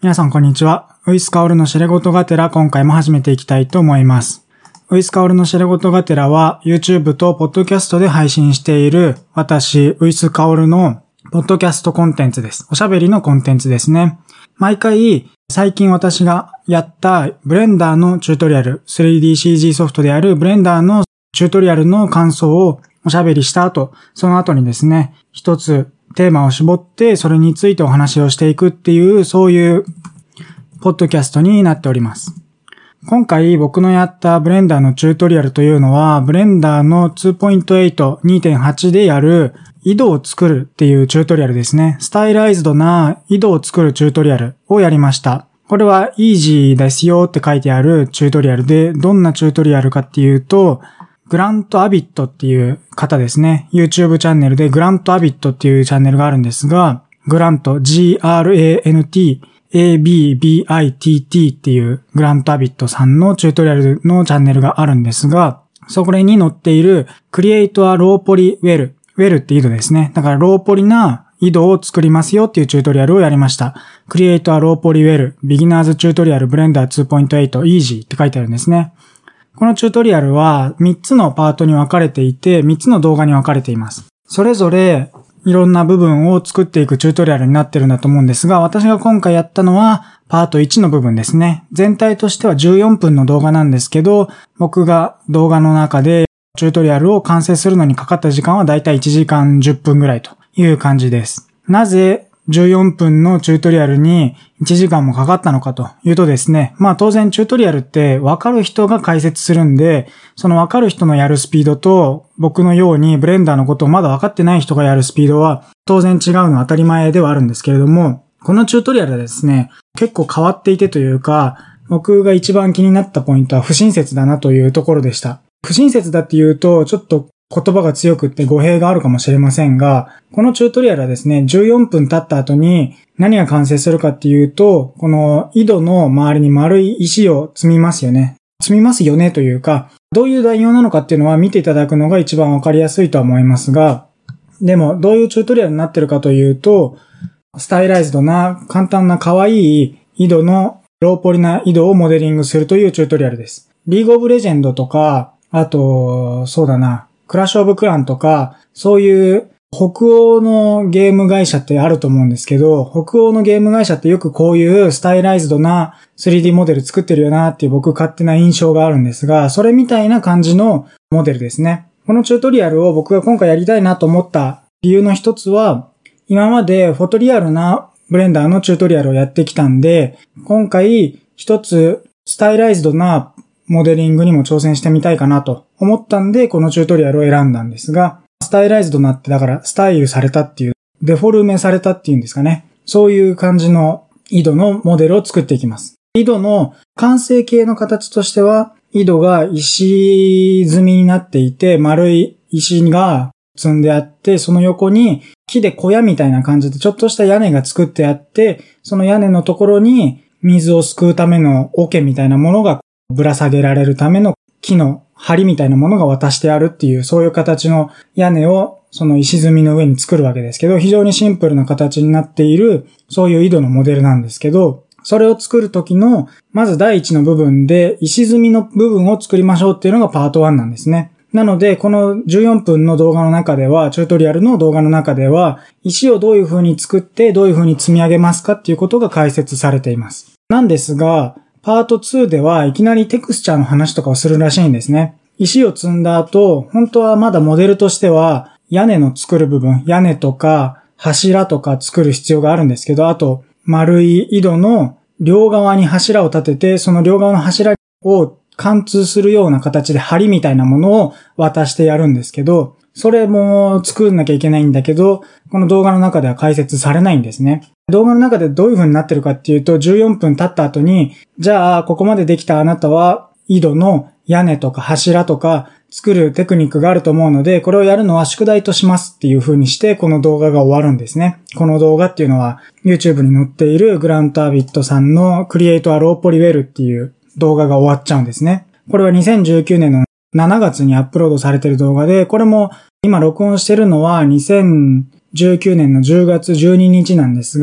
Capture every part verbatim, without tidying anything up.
皆さんこんにちは。ウイスカオルのしれごとがてら今回も始めていきたいと思います。ウイスカオルのしれごとがてらは YouTube と Podcast で配信している私、ウイスカオルのポッドキャストコンテンツです。おしゃべりのコンテンツですね。毎回最近私がやったブレンダーのチュートリアル、スリーディーシージー ソフトであるブレンダーのチュートリアルの感想をおしゃべりした後、その後にですね、一つテーマを絞ってそれについてお話をしていくっていう、そういうポッドキャストになっております。今回僕のやったブレンダーのチュートリアルというのは、ブレンダーの ツーポイントエイト、にてんはち でやる井戸を作るっていうチュートリアルですね。スタイライズドな井戸を作るチュートリアルをやりました。これはイージーですよって書いてあるチュートリアルで、どんなチュートリアルかっていうと、グラント・アビットっていう方ですね。YouTube チャンネルでグラント・アビットっていうチャンネルがあるんですが、グラント、ジーアールエーエヌティー、エービービーアイティーティー っていうグラント・アビットさんのチュートリアルのチャンネルがあるんですが、そこに載っている Create a Low Poly Well、Well って井戸ですね。だからローポリな井戸を作りますよっていうチュートリアルをやりました。Create a Low Poly Well Beginners Tutorial Blender ツーポイントエイト Easy って書いてあるんですね。このチュートリアルはみっつのパートに分かれていて、みっつの動画に分かれています。それぞれいろんな部分を作っていくチュートリアルになってるんだと思うんですが、私が今回やったのはパートいちの部分ですね。全体としてはじゅうよんぷんの動画なんですけど、僕が動画の中でチュートリアルを完成するのにかかった時間はだいたいいちじかんじゅっぷんぐらいという感じです。なぜじゅうよんぷんのチュートリアルにいちじかんもかかったのかというとですね、まあ当然チュートリアルって分かる人が解説するんで、その分かる人のやるスピードと僕のようにブレンダーのことをまだ分かってない人がやるスピードは当然違うのは当たり前ではあるんですけれども、このチュートリアルはですね、結構変わっていてというか、僕が一番気になったポイントは不親切だなというところでした。不親切だっていうとちょっと言葉が強くって語弊があるかもしれませんが、このチュートリアルはですね、じゅうよんぷん経った後に何が完成するかっていうと、この井戸の周りに丸い石を積みますよね。積みますよねというか、どういう内容なのかっていうのは見ていただくのが一番わかりやすいとは思いますが、でもどういうチュートリアルになってるかというと、スタイライズドな簡単な可愛い井戸のローポリな井戸をモデリングするというチュートリアルです。リーグオブレジェンドとか、あと、そうだな、クラッシュオブクランとか、そういう北欧のゲーム会社ってあると思うんですけど、北欧のゲーム会社ってよくこういうスタイライズドな スリーディー モデル作ってるよなっていう僕勝手な印象があるんですが、それみたいな感じのモデルですね。このチュートリアルを僕が今回やりたいなと思った理由の一つは、今までフォトリアルなブレンダーのチュートリアルをやってきたんで、今回一つスタイライズドなモデリングにも挑戦してみたいかなと思ったんで、このチュートリアルを選んだんですが、スタイライズドなってだからスタイルされたっていう、デフォルメされたっていうんですかね。そういう感じの井戸のモデルを作っていきます。井戸の完成形の形としては、井戸が石積みになっていて、丸い石が積んであって、その横に木で小屋みたいな感じでちょっとした屋根が作ってあって、その屋根のところに水をすくうための桶みたいなものがぶら下げられるための木の梁みたいなものが渡してあるっていう、そういう形の屋根をその石積みの上に作るわけですけど、非常にシンプルな形になっている、そういう井戸のモデルなんですけど、それを作るときの、まず第一の部分で石積みの部分を作りましょうっていうのがパートいちなんですね。なので、このじゅうよんぷんの動画の中では、チュートリアルの動画の中では、石をどういう風に作って、どういう風に積み上げますかっていうことが解説されています。なんですが、パートにではいきなりテクスチャーの話とかをするらしいんですね。石を積んだ後、本当はまだモデルとしては屋根の作る部分、屋根とか柱とか作る必要があるんですけど、あと丸い井戸の両側に柱を立てて、その両側の柱を貫通するような形で梁みたいなものを渡してやるんですけど、それも作んなきゃいけないんだけど、この動画の中では解説されないんですね。動画の中でどういう風になってるかっていうと、じゅうよんぷん経った後に、じゃあここまでできたあなたは井戸の屋根とか柱とか作るテクニックがあると思うので、これをやるのは宿題としますっていう風にして、この動画が終わるんですね。この動画っていうのは YouTube に載っているグラント・アビットさんの Create a Low Poly Wellっていう動画が終わっちゃうんですね。これはにせんじゅうきゅうねんのしちがつにアップロードされている動画で、これも今録音してるのはにせんじゅうきゅうねんのじゅうがつじゅうににちなんですが、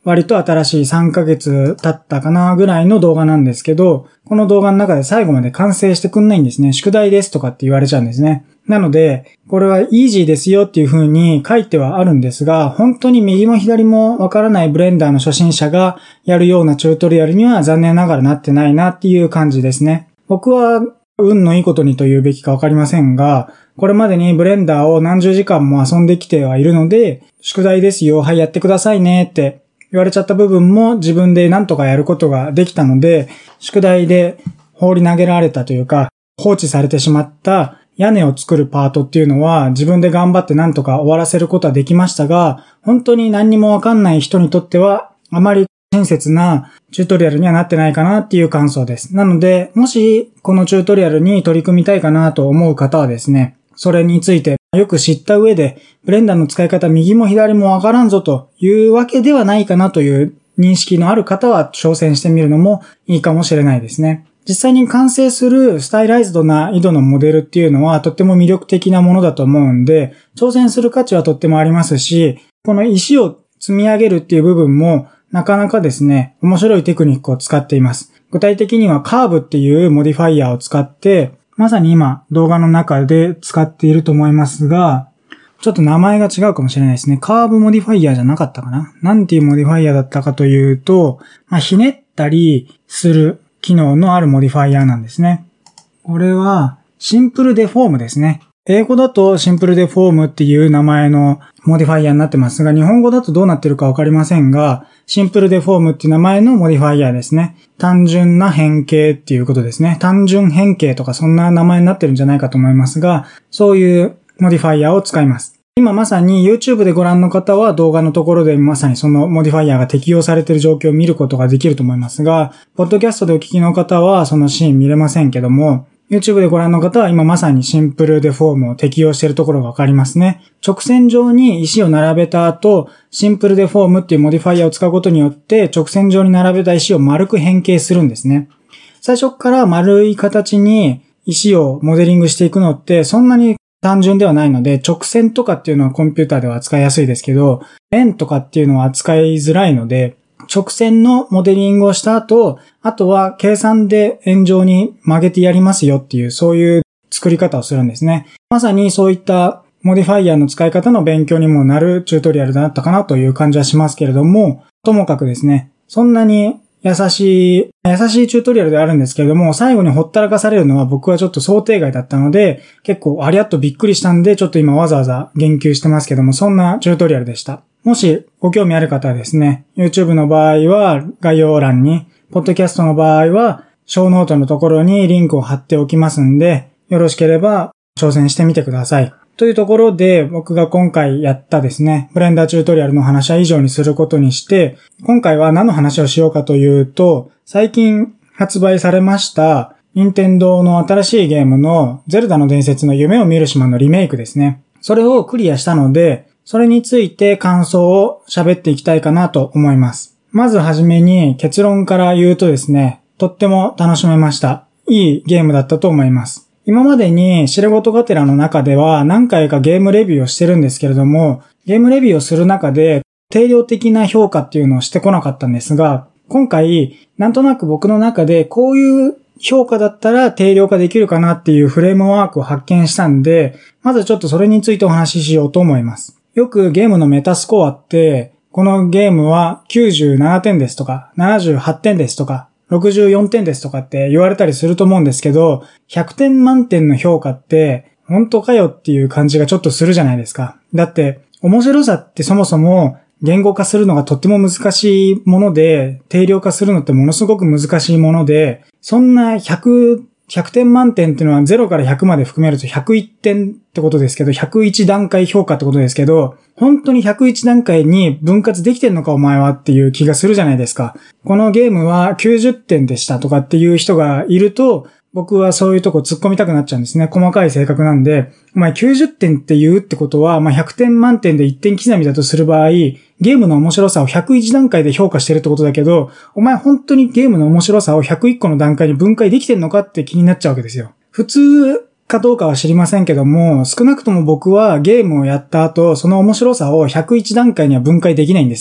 割と新しいさんかげつ経ったかなぐらいの動画なんですけど、この動画の中で最後まで完成してくんないんですね。宿題ですとかって言われちゃうんですね。なので、これはイージーですよっていう風に書いてはあるんですが、本当に右も左もわからないブレンダーの初心者がやるようなチュートリアルには残念ながらなってないなっていう感じですね。僕は運のいいことにと言うべきかわかりませんが、これまでにブレンダーを何十時間も遊んできてはいるので、宿題ですよ、はいやってくださいねって言われちゃった部分も自分で何とかやることができたので、宿題で放り投げられたというか、放置されてしまった屋根を作るパートっていうのは自分で頑張って何とか終わらせることはできましたが、本当に何にもわかんない人にとってはあまり親切なチュートリアルにはなってないかなっていう感想です。なので、もしこのチュートリアルに取り組みたいかなと思う方はですね、それについてよく知った上で、ブレンダーの使い方右も左もわからんぞというわけではないかなという認識のある方は挑戦してみるのもいいかもしれないですね。実際に完成するスタイライズドな井戸のモデルっていうのはとっても魅力的なものだと思うんで、挑戦する価値はとってもありますし、この石を積み上げるっていう部分もなかなかですね、面白いテクニックを使っています。具体的にはカーブっていうモディファイヤーを使って、まさに今動画の中で使っていると思いますが、ちょっと名前が違うかもしれないですね。カーブモディファイヤーじゃなかったかな。なんていうモディファイヤーだったかというと、まあ、ひねったりする機能のあるモディファイヤーなんですね。これはシンプルデフォームですね。英語だとシンプルデフォームっていう名前のモディファイヤーになってますが、日本語だとどうなってるかわかりませんが、シンプルデフォームっていう名前のモディファイヤーですね。単純な変形っていうことですね。単純変形とかそんな名前になってるんじゃないかと思いますが、そういうモディファイヤーを使います。今まさに YouTube でご覧の方は動画のところでまさにそのモディファイヤーが適用されている状況を見ることができると思いますが、ポッドキャストでお聞きの方はそのシーン見れませんけども、YouTube でご覧の方は今まさにシンプルデフォームを適用しているところがわかりますね。直線上に石を並べた後、シンプルデフォームっていうモディファイヤーを使うことによって直線上に並べた石を丸く変形するんですね。最初から丸い形に石をモデリングしていくのってそんなに単純ではないので、直線とかっていうのはコンピューターでは扱いやすいですけど、円とかっていうのは扱いづらいので、直線のモデリングをした後、あとは計算で円状に曲げてやりますよっていう、そういう作り方をするんですね。まさにそういったモディファイヤーの使い方の勉強にもなるチュートリアルだったかなという感じはしますけれども、ともかくですね、そんなに優しい、優しいチュートリアルであるんですけれども、最後にほったらかされるのは僕はちょっと想定外だったので、結構ありゃっとびっくりしたんで、ちょっと今わざわざ言及してますけども、そんなチュートリアルでした。もしご興味ある方はですね、YouTube の場合は概要欄に、Podcast の場合は小ノートのところにリンクを貼っておきますんで、よろしければ挑戦してみてください。というところで僕が今回やったですね、ブレンダーチュートリアルの話は以上にすることにして、今回は何の話をしようかというと、最近発売されました任天堂の新しいゲームのゼルダの伝説の夢を見る島のリメイクですね。それをクリアしたので、それについて感想を喋っていきたいかなと思います。まずはじめに結論から言うとですね、とっても楽しめました。いいゲームだったと思います。今までに知れごとがてらの中では何回かゲームレビューをしてるんですけれども、ゲームレビューをする中で定量的な評価っていうのをしてこなかったんですが、今回なんとなく僕の中でこういう評価だったら定量化できるかなっていうフレームワークを発見したんで、まずちょっとそれについてお話ししようと思います。よくゲームのメタスコアって、このゲームはきゅうじゅうななてんですとか、ななじゅうはってんですとか、ろくじゅうよんてんですとかって言われたりすると思うんですけど、ひゃくてん満点の評価って本当かよっていう感じがちょっとするじゃないですか。だって面白さってそもそも言語化するのがとっても難しいもので、定量化するのってものすごく難しいもので、そんなひゃく、ひゃくてん満点っていうのはゼロからひゃくまで含めるとひゃくいってんってことですけど、ひゃくいち段階評価ってことですけど、本当にひゃくいち段階に分割できてんのかお前はっていう気がするじゃないですか。このゲームはきゅうじゅってんでしたとかっていう人がいると、僕はそういうとこ突っ込みたくなっちゃうんですね。細かい性格なんで、お前きゅうじゅってんって言うってことは、まあ、ひゃくてん満点でいってん刻みだとする場合、ゲームの面白さをひゃくいち段階で評価してるってことだけど、お前本当にゲームの面白さをひゃくいっこの段階に分解できてんのかって気になっちゃうわけですよ。普通かどうかは知りませんけども、少なくとも僕はゲームをやった後、その面白さをひゃくいち段階には分解できないんですね。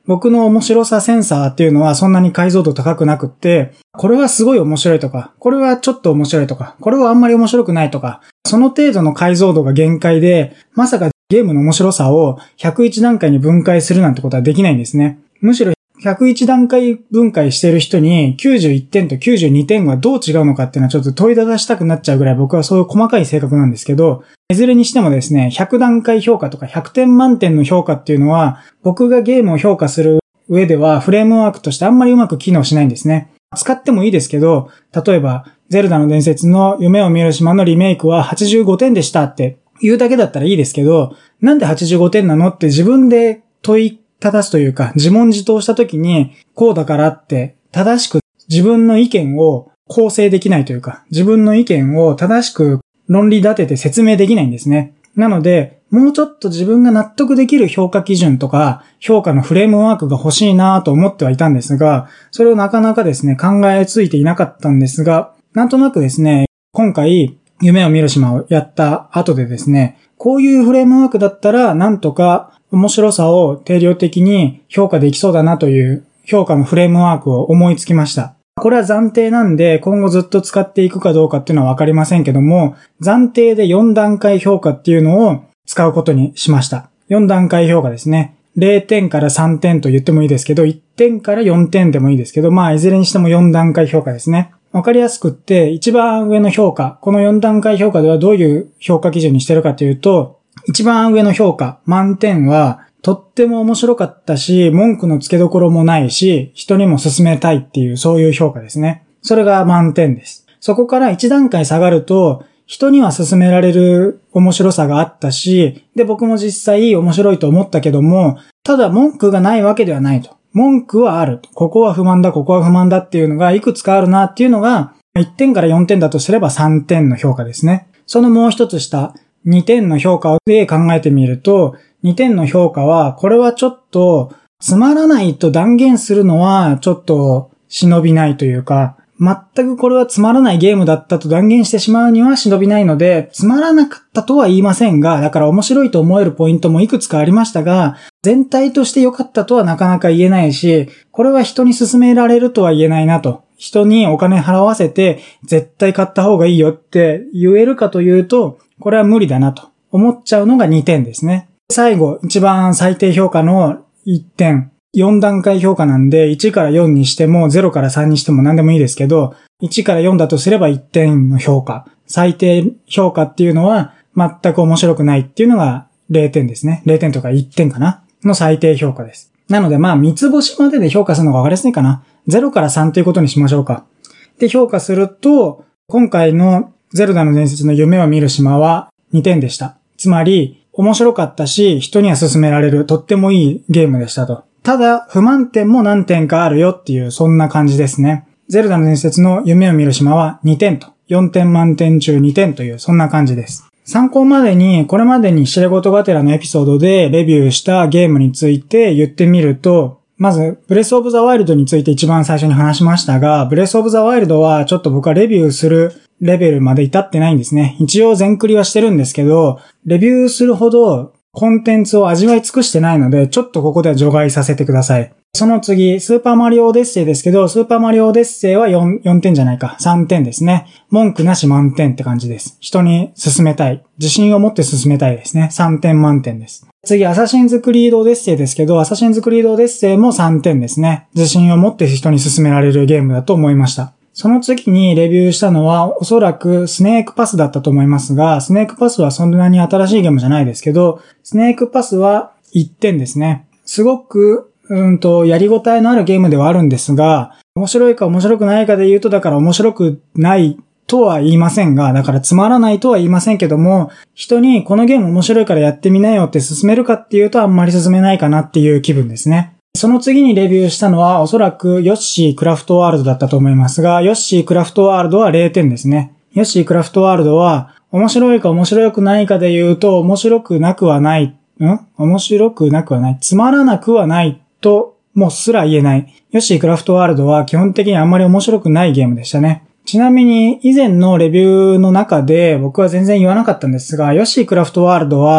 僕の面白さセンサーっていうのはそんなに解像度高くなくって、これはすごい面白いとか、これはちょっと面白いとか、これはあんまり面白くないとか、その程度の解像度が限界で、まさかゲームの面白さをひゃくいち段階に分解するなんてことはできないんですね。むしろひゃくいち段階分解している人にきゅうじゅういってんときゅうじゅうにてんはどう違うのかっていうのはちょっと問いただしたくなっちゃうぐらい僕はそういう細かい性格なんですけど、いずれにしてもですね、ひゃく段階評価とかひゃくてん満点の評価っていうのは僕がゲームを評価する上ではフレームワークとしてあんまりうまく機能しないんですね。使ってもいいですけど、例えばゼルダの伝説の夢を見る島のリメイクははちじゅうごてんでしたって言うだけだったらいいですけど、なんではちじゅうごてんなのって自分で問いただすというか、自問自答したときに、こうだからって正しく自分の意見を構成できないというか、自分の意見を正しく論理立てて説明できないんですね。なので、もうちょっと自分が納得できる評価基準とか、評価のフレームワークが欲しいなと思ってはいたんですが、それをなかなかですね、考えついていなかったんですが、なんとなくですね、今回、夢を見る島をやった後でですね、こういうフレームワークだったら、なんとか面白さを定量的に評価できそうだなという評価のフレームワークを思いつきました。これは暫定なんで今後ずっと使っていくかどうかっていうのはわかりませんけども、暫定でよん段階評価っていうのを使うことにしました。よん段階評価ですね。れいてんからさんてんと言ってもいいですけど、いってんからよんてんでもいいですけど、まあいずれにしてもよん段階評価ですね。わかりやすくって、一番上の評価、このよん段階評価ではどういう評価基準にしてるかというと、一番上の評価、満点は、とっても面白かったし、文句の付けどころもないし、人にも勧めたいっていう、そういう評価ですね。それが満点です。そこからいち段階下がると、人には勧められる面白さがあったし、で、僕も実際面白いと思ったけども、ただ文句がないわけではないと。文句はある。ここは不満だ、ここは不満だっていうのがいくつかあるなっていうのが、いってんからよんてんだとすればさんてんの評価ですね。そのもう一つ下、にてんの評価で考えてみると、にてんの評価は、これはちょっとつまらないと断言するのはちょっと忍びないというか、全くこれはつまらないゲームだったと断言してしまうには忍びないので、つまらなかったとは言いませんが、だから面白いと思えるポイントもいくつかありましたが、全体として良かったとはなかなか言えないし、これは人に勧められるとは言えないなと。人にお金払わせて絶対買った方がいいよって言えるかというと、これは無理だなと思っちゃうのがにてんですね。最後、一番最低評価のいってん。よん段階評価なんで、いちからよんにしても、ゼロからさんにしても何でもいいですけど、いちからよんだとすればいってんの評価。最低評価っていうのは、全く面白くないっていうのがれいてんですね。れいてんとかいってんかなの最低評価です。なので、まあ、三つ星までで評価するのが分かりやすいかな。ゼロからさんということにしましょうか。で、評価すると、今回のゼルダの伝説の夢を見る島はにてんでした。つまり、面白かったし、人には勧められる、とってもいいゲームでしたと。ただ、不満点も何点かあるよっていう、そんな感じですね。ゼルダの伝説の夢を見る島はにてんと、よんてん満点中にてんという、そんな感じです。参考までに、これまでにシレゴトガテラのエピソードでレビューしたゲームについて言ってみると、まず、ブレスオブザワイルドについて一番最初に話しましたが、ブレスオブザワイルドはちょっと僕はレビューするレベルまで至ってないんですね。一応全クリはしてるんですけど、レビューするほどコンテンツを味わい尽くしてないので、ちょっとここでは除外させてください。その次、スーパーマリオオデッセイですけど、スーパーマリオオデッセイはよん、よんてんじゃないか。さんてんですね。文句なし満点って感じです。人に勧めたい。自信を持って勧めたいですね。さんてん満点です。次、アサシンズクリードオデッセイですけど、アサシンズクリードオデッセイもさんてんですね。自信を持って人に勧められるゲームだと思いました。その次にレビューしたのはおそらくスネークパスだったと思いますが、スネークパスはそんなに新しいゲームじゃないですけど、スネークパスはいってんですね。すごく、うんと、やりごたえのあるゲームではあるんですが、面白いか面白くないかで言うと、だから面白くないとは言いませんが、だからつまらないとは言いませんけども、人にこのゲーム面白いからやってみなよって勧めるかっていうとあんまり勧めないかなっていう気分ですね。その次にレビューしたのはおそらくヨッシークラフトワールドだったと思いますが、ヨッシークラフトワールドはれいてんですね。ヨッシークラフトワールドは面白いか面白くないかで言うと面白くなくはない、ん面白くなくはない、つまらなくはないともすら言えない。ヨッシークラフトワールドは基本的にあんまり面白くないゲームでしたね。ちなみに以前のレビューの中で僕は全然言わなかったんですが、ヨッシークラフトワールドは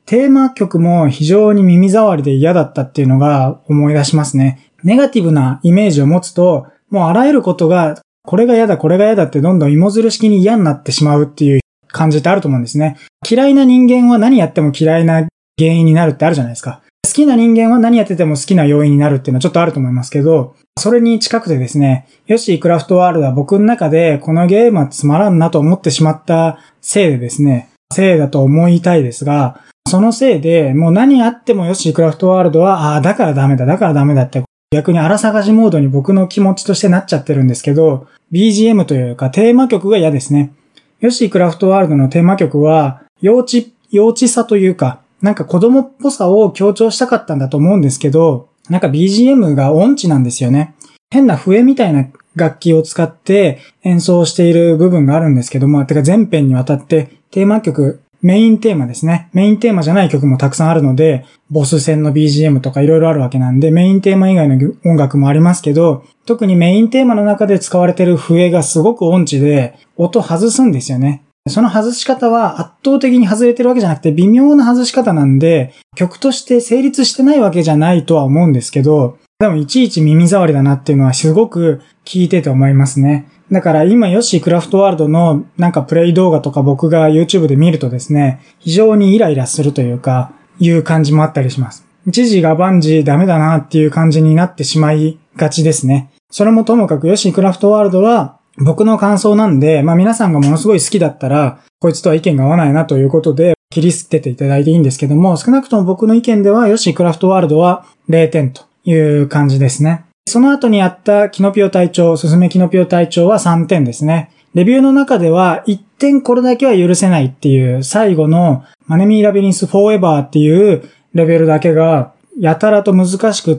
テーマ曲も非常に耳障りで嫌だったっていうのが思い出しますね。ネガティブなイメージを持つと、もうあらゆることが、これが嫌だ、これが嫌だってどんどん芋づる式に嫌になってしまうっていう感じってあると思うんですね。嫌いな人間は何やっても嫌いな原因になるってあるじゃないですか。好きな人間は何やってても好きな要因になるっていうのはちょっとあると思いますけど、それに近くてですね、ヨッシークラフトワールドは僕の中でこのゲームはつまらんなと思ってしまったせいでですね、せいだと思いたいですが、そのせいでもう何あってもヨッシークラフトワールドは、ああ、だからダメだ、だからダメだって逆に荒探しモードに僕の気持ちとしてなっちゃってるんですけど、ビージーエム というかテーマ曲が嫌ですね。ヨッシークラフトワールドのテーマ曲は幼稚、幼稚さというか、なんか子供っぽさを強調したかったんだと思うんですけど、なんか ビージーエム が音痴なんですよね。変な笛みたいな楽器を使って演奏している部分があるんですけども、てか全編にわたってテーマ曲、メインテーマですね。メインテーマじゃない曲もたくさんあるので、ボス戦の ビージーエム とかいろいろあるわけなんで、メインテーマ以外の音楽もありますけど、特にメインテーマの中で使われている笛がすごく音痴で、音外すんですよね。その外し方は圧倒的に外れてるわけじゃなくて微妙な外し方なんで、曲として成立してないわけじゃないとは思うんですけど、でもいちいち耳障りだなっていうのはすごく聞いてて思いますね。だから今ヨッシークラフトワールドのなんかプレイ動画とか僕が YouTube で見るとですね、非常にイライラするというか、いう感じもあったりします。一時が万事ダメだなっていう感じになってしまいがちですね。それもともかくヨッシークラフトワールドは僕の感想なんで、まあ皆さんがものすごい好きだったら、こいつとは意見が合わないなということで切り捨てていただいていいんですけども、少なくとも僕の意見ではヨッシークラフトワールドはれいてんという感じですね。その後にやったキノピオ隊長、スズメキノピオ隊長はさんてんですね。レビューの中ではいってんこれだけは許せないっていう最後のマネミーラビリンスフォーエバーっていうレベルだけがやたらと難しくって、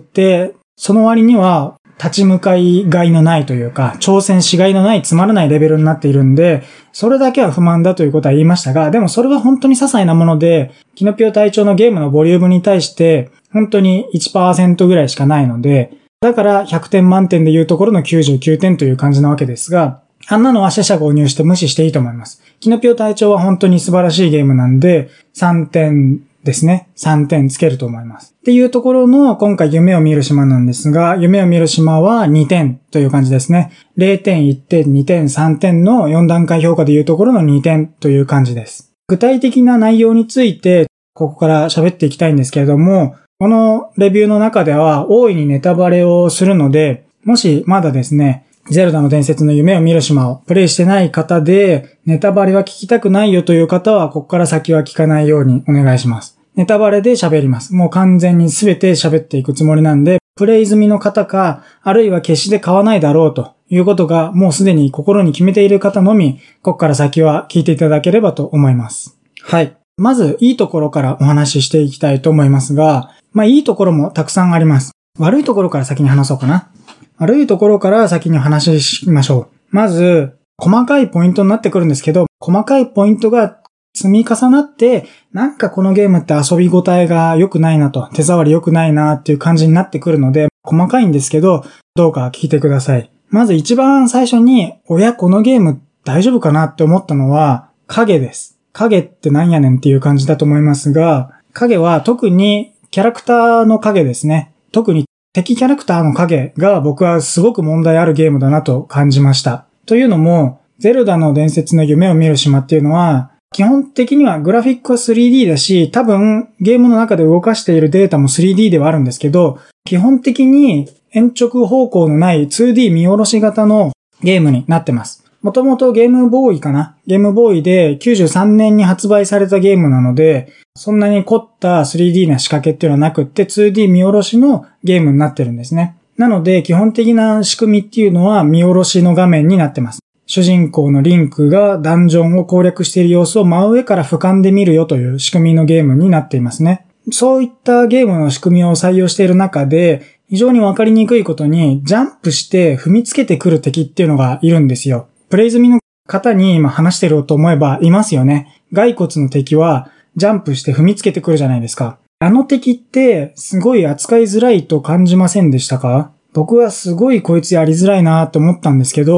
その割には立ち向かいがいのないというか、挑戦しがいのないつまらないレベルになっているんで、それだけは不満だということは言いましたが、でもそれは本当に些細なもので、キノピオ隊長のゲームのボリュームに対して本当に いちパーセント ぐらいしかないので、だからひゃくてん満点でいうところのきゅうじゅうきゅうてんという感じなわけですが、あんなのは死者購入して無視していいと思います。キノピオ隊長は本当に素晴らしいゲームなんで、さんてんですね。さんてんつけると思います。っていうところの今回夢を見る島なんですが、夢を見る島はにてんという感じですね。れいてん、いってん、にてん、さんてんのよん段階評価でいうところのにてんという感じです。具体的な内容についてここから喋っていきたいんですけれども、このレビューの中では大いにネタバレをするので、もしまだですね、ゼルダの伝説の夢を見る島をプレイしてない方で、ネタバレは聞きたくないよという方は、ここから先は聞かないようにお願いします。ネタバレで喋ります。もう完全に全て喋っていくつもりなんで、プレイ済みの方か、あるいは決して買わないだろうということが、もうすでに心に決めている方のみ、ここから先は聞いていただければと思います。はい。まず、いいところからお話ししていきたいと思いますが、まあ、いいところもたくさんあります。悪いところから先に話そうかな。悪いところから先に話しましょう。まず、細かいポイントになってくるんですけど、細かいポイントが積み重なって、なんかこのゲームって遊び応えが良くないなと、手触り良くないなっていう感じになってくるので、細かいんですけど、どうか聞いてください。まず一番最初に、おや、このゲーム大丈夫かなって思ったのは、影です。影ってなんやねんっていう感じだと思いますが、影は特にキャラクターの影ですね。特に敵キャラクターの影が僕はすごく問題あるゲームだなと感じました。というのも、ゼルダの伝説の夢を見る島っていうのは、基本的にはグラフィックは スリーディー だし、多分ゲームの中で動かしているデータも スリーディー ではあるんですけど、基本的に鉛直方向のない ツーディー 見下ろし型のゲームになってます。もともとゲームボーイかなゲームボーイできゅうじゅうさんねんに発売されたゲームなので、そんなに凝った スリーディー な仕掛けっていうのはなくって ツーディー 見下ろしのゲームになってるんですね。なので基本的な仕組みっていうのは見下ろしの画面になってます。主人公のリンクがダンジョンを攻略している様子を真上から俯瞰で見るよという仕組みのゲームになっていますね。そういったゲームの仕組みを採用している中で、非常にわかりにくいことにジャンプして踏みつけてくる敵っていうのがいるんですよ。プレイ済みの方に今話してると思えばいますよね。骸骨の敵はジャンプして踏みつけてくるじゃないですか。あの敵ってすごい扱いづらいと感じませんでしたか？僕はすごいこいつやりづらいなと思ったんですけど、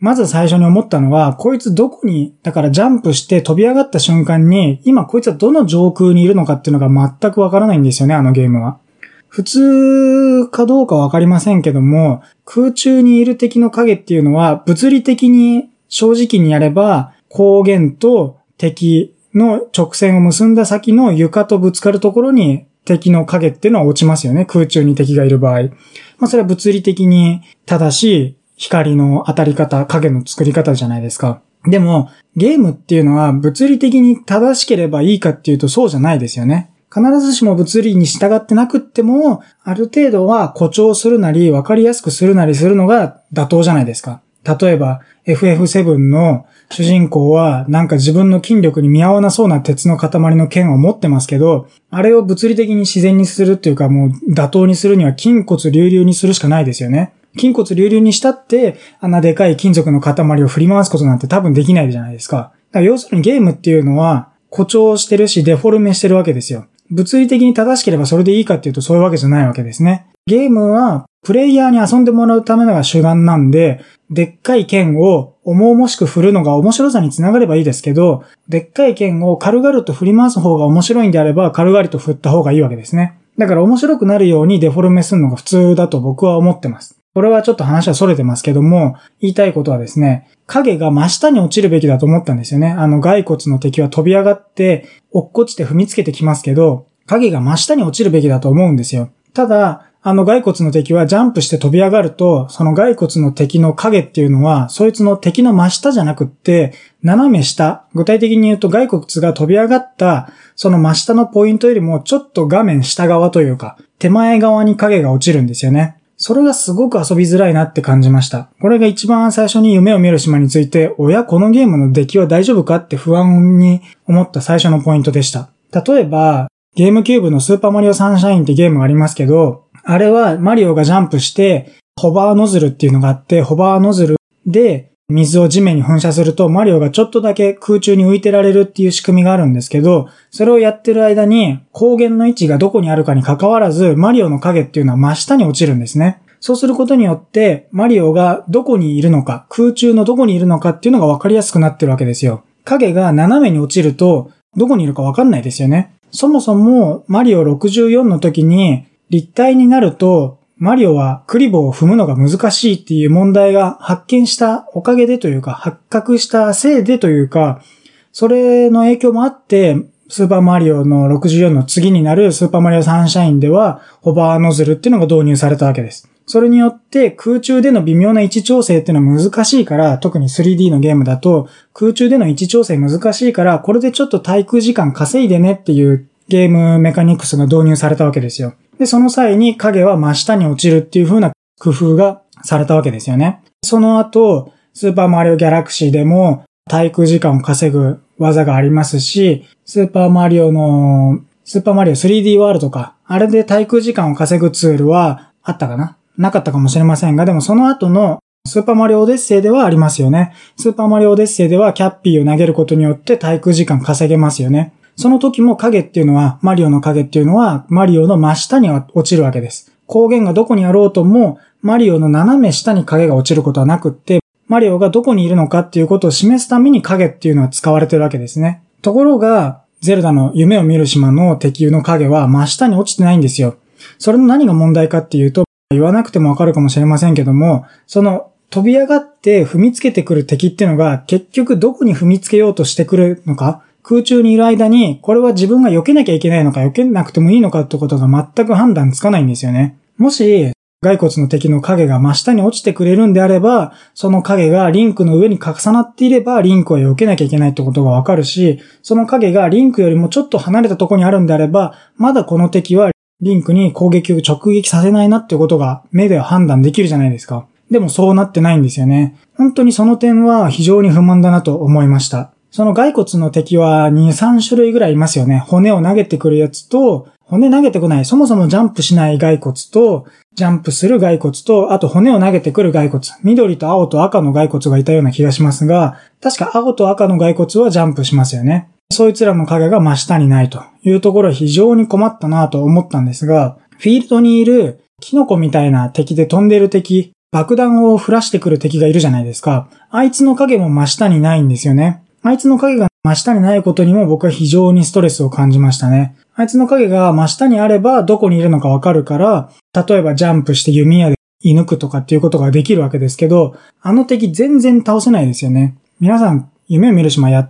まず最初に思ったのは、こいつどこに、だからジャンプして飛び上がった瞬間に、今こいつはどの上空にいるのかっていうのが全くわからないんですよね、あのゲームは。普通かどうかわかりませんけども、空中にいる敵の影っていうのは、物理的に正直にやれば、光源と敵の直線を結んだ先の床とぶつかるところに敵の影っていうのは落ちますよね。空中に敵がいる場合。まあそれは物理的に正しい光の当たり方、影の作り方じゃないですか。でもゲームっていうのは物理的に正しければいいかっていうとそうじゃないですよね。必ずしも物理に従ってなくっても、ある程度は誇張するなり分かりやすくするなりするのが妥当じゃないですか。例えば エフエフセブン の主人公はなんか自分の筋力に見合わなそうな鉄の塊の剣を持ってますけど、あれを物理的に自然にするっていうかもう妥当にするには筋骨隆々にするしかないですよね。筋骨隆々にしたってあんなでかい金属の塊を振り回すことなんて多分できないじゃないですか。だから要するにゲームっていうのは誇張してるしデフォルメしてるわけですよ。物理的に正しければそれでいいかっていうとそういうわけじゃないわけですね。ゲームはプレイヤーに遊んでもらうためのが主眼なんで、でっかい剣を重々しく振るのが面白さにつながればいいですけど、でっかい剣を軽々と振り回す方が面白いんであれば軽々と振った方がいいわけですね。だから面白くなるようにデフォルメするのが普通だと僕は思ってます。これはちょっと話は逸れてますけども、言いたいことはですね、影が真下に落ちるべきだと思ったんですよね。あの骸骨の敵は飛び上がって落っこちて踏みつけてきますけど、影が真下に落ちるべきだと思うんですよ。ただ、あの骸骨の敵はジャンプして飛び上がると、その骸骨の敵の影っていうのは、そいつの敵の真下じゃなくって、斜め下、具体的に言うと骸骨が飛び上がった、その真下のポイントよりもちょっと画面下側というか、手前側に影が落ちるんですよね。それがすごく遊びづらいなって感じました。これが一番最初に夢を見る島について、おやこのゲームの出来は大丈夫かって不安に思った最初のポイントでした。例えば、ゲームキューブのスーパーマリオサンシャインってゲームがありますけど、あれはマリオがジャンプしてホバーノズルっていうのがあって、ホバーノズルで水を地面に噴射するとマリオがちょっとだけ空中に浮いてられるっていう仕組みがあるんですけど、それをやってる間に光源の位置がどこにあるかに関わらずマリオの影っていうのは真下に落ちるんですね。そうすることによってマリオがどこにいるのか、空中のどこにいるのかっていうのが分かりやすくなってるわけですよ。影が斜めに落ちるとどこにいるか分かんないですよね。そもそもマリオろくじゅうよんの時に立体になるとマリオはクリボーを踏むのが難しいっていう問題が発見したおかげでというか発覚したせいでというか、それの影響もあってスーパーマリオのろくじゅうよんの次になるスーパーマリオサンシャインではホバーノズルっていうのが導入されたわけです。それによって空中での微妙な位置調整っていうのは難しいから、特に スリーディー のゲームだと空中での位置調整難しいから、これでちょっと滞空時間稼いでねっていうゲームメカニクスが導入されたわけですよ。で、その際に影は真下に落ちるっていう風な工夫がされたわけですよね。その後、スーパーマリオギャラクシーでも滞空時間を稼ぐ技がありますし、スーパーマリオの、スーパーマリオ スリーディー ワールドか、あれで滞空時間を稼ぐツールはあったかな？なかったかもしれませんが、でもその後のスーパーマリオオデッセイではありますよね。スーパーマリオオデッセイではキャッピーを投げることによって滞空時間稼げますよね。その時も影っていうのは、マリオの影っていうのは、マリオの真下に落ちるわけです。光源がどこにあろうとも、マリオの斜め下に影が落ちることはなくって、マリオがどこにいるのかっていうことを示すために影っていうのは使われてるわけですね。ところが、ゼルダの夢を見る島の敵の影は真下に落ちてないんですよ。それの何が問題かっていうと、言わなくてもわかるかもしれませんけども、その飛び上がって踏みつけてくる敵っていうのが結局どこに踏みつけようとしてくるのか、空中にいる間にこれは自分が避けなきゃいけないのか避けなくてもいいのかってことが全く判断つかないんですよね。もし骸骨の敵の影が真下に落ちてくれるんであれば、その影がリンクの上に重なっていればリンクは避けなきゃいけないってことがわかるし、その影がリンクよりもちょっと離れたところにあるんであれば、まだこの敵はリンクに攻撃を直撃させないなってことが目で判断できるじゃないですか。でもそうなってないんですよね。本当にその点は非常に不満だなと思いました。その骸骨の敵はに、さん種類ぐらいいますよね。骨を投げてくるやつと、骨投げてこない、そもそもジャンプしない骸骨と、ジャンプする骸骨と、あと骨を投げてくる骸骨。緑と青と赤の骸骨がいたような気がしますが、確か青と赤の骸骨はジャンプしますよね。そいつらの影が真下にないというところは非常に困ったなと思ったんですが、フィールドにいるキノコみたいな敵で飛んでる敵、 爆弾を降らしてくる敵がいるじゃないですか。あいつの影も真下にないんですよね。あいつの影が真下にないことにも僕は非常にストレスを感じましたね。あいつの影が真下にあればどこにいるのかわかるから、例えばジャンプして弓矢で射抜くとかっていうことができるわけですけど、あの敵全然倒せないですよね。皆さん、夢を見る島やって、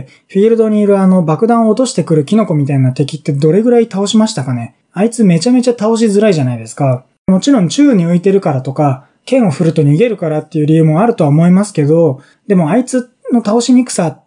フィールドにいるあの爆弾を落としてくるキノコみたいな敵ってどれぐらい倒しましたかね？あいつめちゃめちゃ倒しづらいじゃないですか。もちろん宙に浮いてるからとか、剣を振ると逃げるからっていう理由もあるとは思いますけど、でもあいつの倒しにくさって、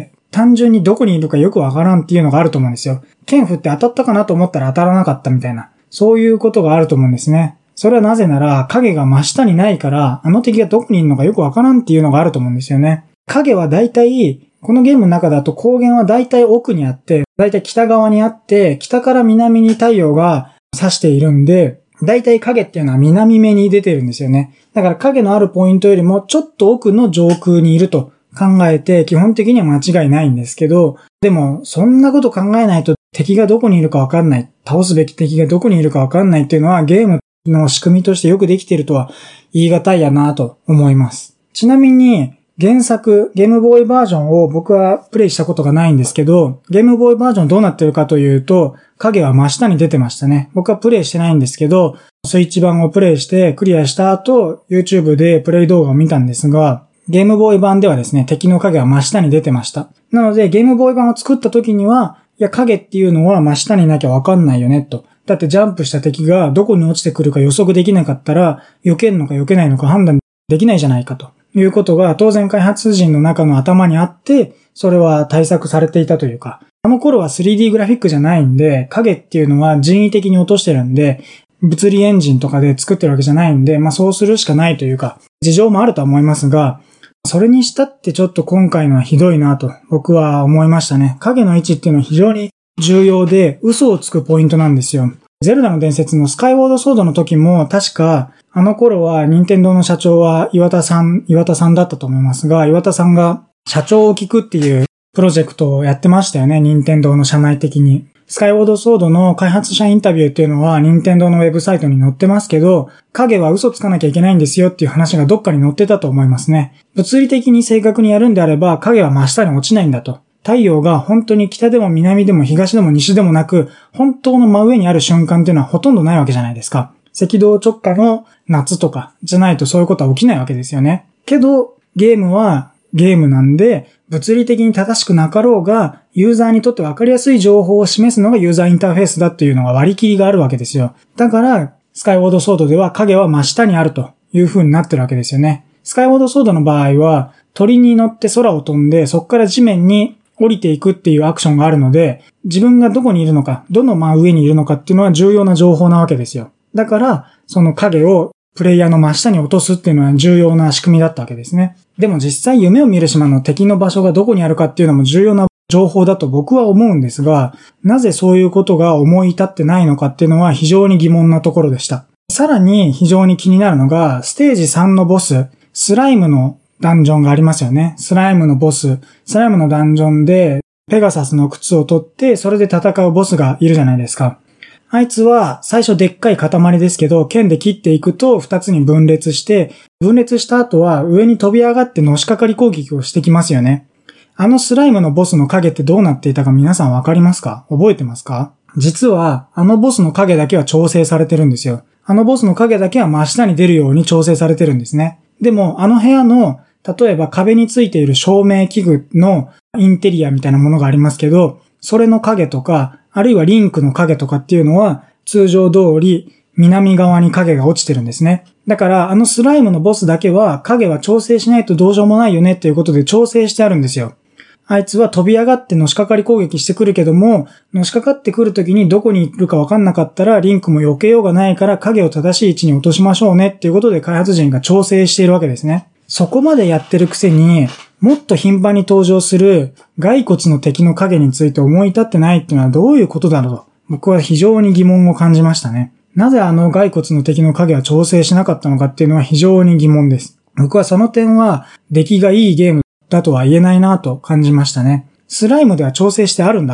単純にどこにいるかよくわからんっていうのがあると思うんですよ。剣振って当たったかなと思ったら当たらなかったみたいな。そういうことがあると思うんですね。それはなぜなら影が真下にないから、あの敵がどこにいるのかよくわからんっていうのがあると思うんですよね。影はだいたい、このゲームの中だと光源はだいたい奥にあって、だいたい北側にあって、北から南に太陽が差しているんで、だいたい影っていうのは南目に出てるんですよね。だから影のあるポイントよりもちょっと奥の上空にいると考えて基本的には間違いないんですけど、でもそんなこと考えないと敵がどこにいるかわかんない、倒すべき敵がどこにいるかわかんないっていうのはゲームの仕組みとしてよくできているとは言い難いやなと思います。ちなみに原作、ゲームボーイバージョンを僕はプレイしたことがないんですけど、ゲームボーイバージョンどうなってるかというと、影は真下に出てましたね。僕はプレイしてないんですけど、スイッチ版をプレイしてクリアした後、YouTube でプレイ動画を見たんですが、ゲームボーイ版ではですね、敵の影は真下に出てました。なので、ゲームボーイ版を作った時には、いや、影っていうのは真下にいなきゃわかんないよね、と。だってジャンプした敵がどこに落ちてくるか予測できなかったら、避けるのか避けないのか判断できないじゃないかと。いうことが当然開発陣の中の頭にあって、それは対策されていたというか、あの頃は スリーディー グラフィックじゃないんで、影っていうのは人為的に落としてるんで、物理エンジンとかで作ってるわけじゃないんで、まあそうするしかないというか、事情もあるとは思いますが、それにしたってちょっと今回のはひどいなと僕は思いましたね。影の位置っていうのは非常に重要で嘘をつくポイントなんですよ。ゼルダの伝説のスカイウォードソードの時も確かあの頃は任天堂の社長は岩田さん、岩田さんだったと思いますが、岩田さんが社長を聞くっていうプロジェクトをやってましたよね、任天堂の社内的に。スカイウォードソードの開発者インタビューっていうのは任天堂のウェブサイトに載ってますけど、影は嘘つかなきゃいけないんですよっていう話がどっかに載ってたと思いますね。物理的に正確にやるんであれば影は真下に落ちないんだと。太陽が本当に北でも南でも東でも西でもなく、本当の真上にある瞬間っていうのはほとんどないわけじゃないですか。赤道直下の夏とかじゃないとそういうことは起きないわけですよね。けど、ゲームはゲームなんで、物理的に正しくなかろうが、ユーザーにとって分かりやすい情報を示すのがユーザーインターフェースだっていうのが割り切りがあるわけですよ。だから、スカイウォードソードでは影は真下にあるという風になってるわけですよね。スカイウォードソードの場合は、鳥に乗って空を飛んで、そこから地面に降りていくっていうアクションがあるので、自分がどこにいるのか、どの真上にいるのかっていうのは重要な情報なわけですよ。だから、その影をプレイヤーの真下に落とすっていうのは重要な仕組みだったわけですね。でも実際夢を見る島の敵の場所がどこにあるかっていうのも重要な情報だと僕は思うんですが、なぜそういうことが思い至ってないのかっていうのは非常に疑問なところでした。さらに非常に気になるのが、ステージさんのボス、スライムのダンジョンがありますよね。スライムのボス、スライムのダンジョンでペガサスの靴を取ってそれで戦うボスがいるじゃないですか。あいつは最初でっかい塊ですけど、剣で切っていくと二つに分裂して、分裂した後は上に飛び上がってのしかかり攻撃をしてきますよね。あのスライムのボスの影ってどうなっていたか皆さんわかりますか？覚えてますか？実はあのボスの影だけは調整されてるんですよ。あのボスの影だけは真下に出るように調整されてるんですね。でもあの部屋の例えば壁についている照明器具のインテリアみたいなものがありますけど、それの影とか、あるいはリンクの影とかっていうのは通常通り南側に影が落ちてるんですね。だからあのスライムのボスだけは影は調整しないとどうしようもないよねっていうことで調整してあるんですよ。あいつは飛び上がってのしかかり攻撃してくるけども、のしかかってくるときにどこにいるかわかんなかったらリンクも避けようがないから影を正しい位置に落としましょうねっていうことで開発陣が調整しているわけですね。そこまでやってるくせに、もっと頻繁に登場する骸骨の敵の影について思い至ってないっていうのはどういうことだろうと、僕は非常に疑問を感じましたね。なぜあの骸骨の敵の影は調整しなかったのかっていうのは非常に疑問です。僕はその点は出来がいいゲームだとは言えないなと感じましたね。スライムでは調整してあるんだから。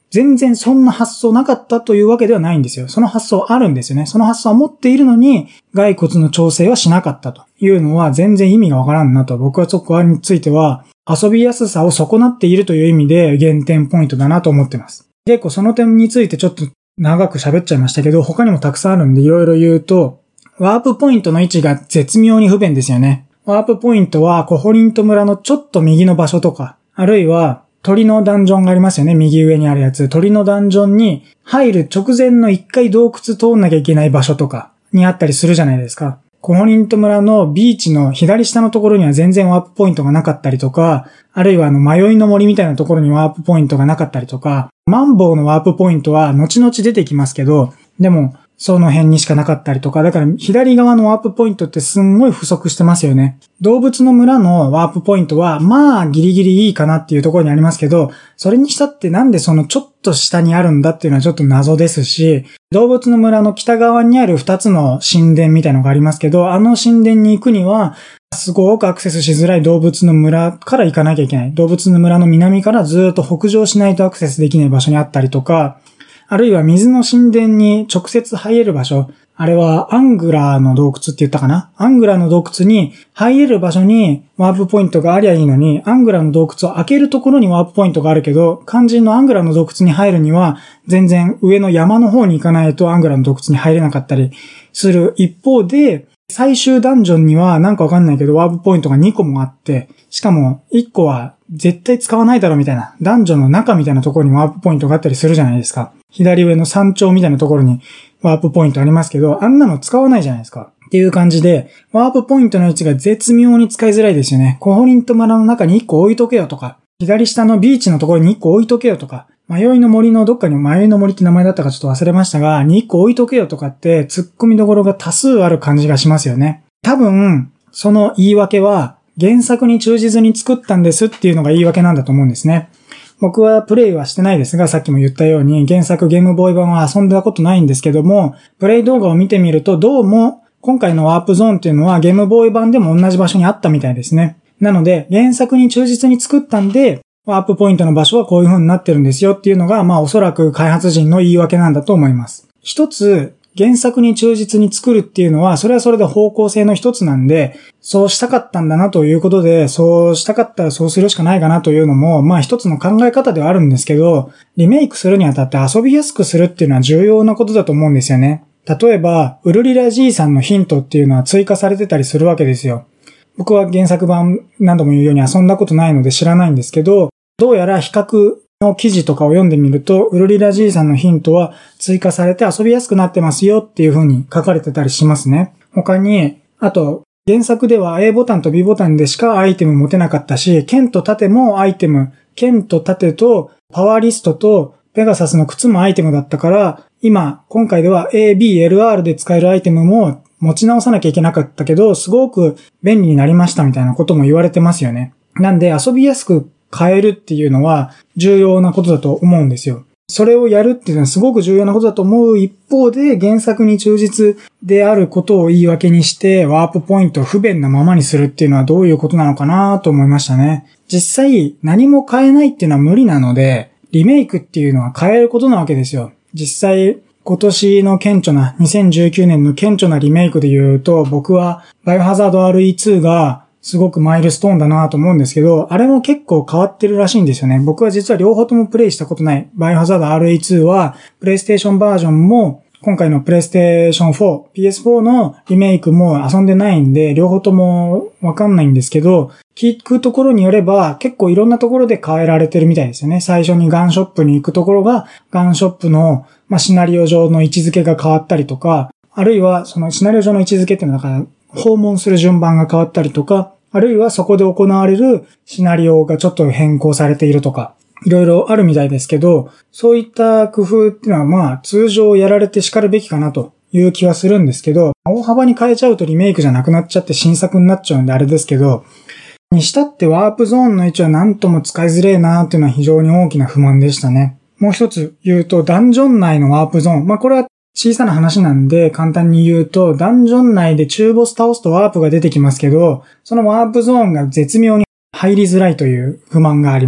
全然そんな発想なかったというわけではないんですよ。その発想あるんですよね。その発想を持っているのに、骸骨の調整はしなかったというのは全然意味がわからんなと。僕はそこについては、遊びやすさを損なっているという意味で減点ポイントだなと思ってます。結構その点についてちょっと長く喋っちゃいましたけど、他にもたくさんあるんでいろいろ言うと、ワープポイントの位置が絶妙に不便ですよね。ワープポイントはコホリント村のちょっと右の場所とか、あるいは鳥のダンジョンがありますよね。右上にあるやつ。鳥のダンジョンに入る直前の一回洞窟通んなきゃいけない場所とかにあったりするじゃないですか。コホリント村のビーチの左下のところには全然ワープポイントがなかったりとか、あるいはあの迷いの森みたいなところにワープポイントがなかったりとか、マンボウのワープポイントは後々出てきますけど、でもその辺にしかなかったりとか、だから左側のワープポイントってすんごい不足してますよね。動物の村のワープポイントはまあギリギリいいかなっていうところにありますけど、それにしたってなんでそのちょっと下にあるんだっていうのはちょっと謎ですし、動物の村の北側にある二つの神殿みたいなのがありますけど、あの神殿に行くにはすごくアクセスしづらい動物の村から行かなきゃいけない。動物の村の南からずっと北上しないとアクセスできない場所にあったりとか、あるいは水の神殿に直接入れる場所。あれはアングラーの洞窟って言ったかな？アングラーの洞窟に入れる場所にワープポイントがありゃいいのに、アングラーの洞窟を開けるところにワープポイントがあるけど、肝心のアングラーの洞窟に入るには全然上の山の方に行かないとアングラーの洞窟に入れなかったりする一方で、最終ダンジョンにはなんかわかんないけどワープポイントがにこもあって、しかもいっこは絶対使わないだろうみたいな、ダンジョンの中みたいなところにワープポイントがあったりするじゃないですか。左上の山頂みたいなところにワープポイントありますけど、あんなの使わないじゃないですか。っていう感じで、ワープポイントの位置が絶妙に使いづらいですよね。コホリント村の中にいっこ置いとけよとか、左下のビーチのところにいっこ置いとけよとか、迷いの森のどっかに迷いの森って名前だったかちょっと忘れましたが、にいっこ置いとけよとかって突っ込みどころが多数ある感じがしますよね。多分、その言い訳は原作に忠実に作ったんですっていうのが言い訳なんだと思うんですね。僕はプレイはしてないですが、さっきも言ったように原作ゲームボーイ版は遊んだことないんですけども、プレイ動画を見てみるとどうも今回のワープゾーンっていうのはゲームボーイ版でも同じ場所にあったみたいですね。なので原作に忠実に作ったんで、ワープポイントの場所はこういう風になってるんですよっていうのが、まあおそらく開発陣の言い訳なんだと思います。一つ、原作に忠実に作るっていうのは、それはそれで方向性の一つなんで、そうしたかったんだなということで、そうしたかったらそうするしかないかなというのも、まあ一つの考え方ではあるんですけど、リメイクするにあたって遊びやすくするっていうのは重要なことだと思うんですよね。例えば、ウルリラ G さんのヒントっていうのは追加されてたりするわけですよ。僕は原作版何度も言うように遊んだことないので知らないんですけど、どうやら比較の記事とかを読んでみると、ウルリラ G さんのヒントは追加されて遊びやすくなってますよっていう風に書かれてたりしますね。他に、あと、原作では A ボタンと B ボタンでしかアイテム持てなかったし、剣と盾もアイテム、剣と盾とパワーリストとペガサスの靴もアイテムだったから、今、今回では A、B、エルアール で使えるアイテムも持ち直さなきゃいけなかったけど、すごく便利になりましたみたいなことも言われてますよね。なんで遊びやすく変えるっていうのは重要なことだと思うんですよ。それをやるっていうのはすごく重要なことだと思う一方で、原作に忠実であることを言い訳にしてワープポイントを不便なままにするっていうのはどういうことなのかなと思いましたね。実際何も変えないっていうのは無理なので、リメイクっていうのは変えることなわけですよ。実際今年の顕著なにせんじゅうきゅうねんの顕著なリメイクで言うと、僕はバイオハザード アールイーツー がすごくマイルストーンだなと思うんですけど、あれも結構変わってるらしいんですよね。僕は実は両方ともプレイしたことない。バイオハザード アールイーツー は、プレイステーションバージョンも、今回のプレイステーションフォー、ピーエスフォー のリメイクも遊んでないんで、両方ともわかんないんですけど、聞くところによれば、結構いろんなところで変えられてるみたいですよね。最初にガンショップに行くところが、ガンショップの、まあ、シナリオ上の位置づけが変わったりとか、あるいはそのシナリオ上の位置づけっていうのは、だから訪問する順番が変わったりとか、あるいはそこで行われるシナリオがちょっと変更されているとか、いろいろあるみたいですけど、そういった工夫っていうのはまあ通常やられて叱るべきかなという気はするんですけど、大幅に変えちゃうとリメイクじゃなくなっちゃって新作になっちゃうんであれですけど、にしたってワープゾーンの位置はなんとも使いづれえなーっていうのは非常に大きな不満でしたね。もう一つ言うとダンジョン内のワープゾーン。まあこれは小さな話なんで簡単に言うと、ダンジョン内で中ボス倒すとワープが出てきますけど、そのワープゾーンが絶妙に入りづらいという不満があります。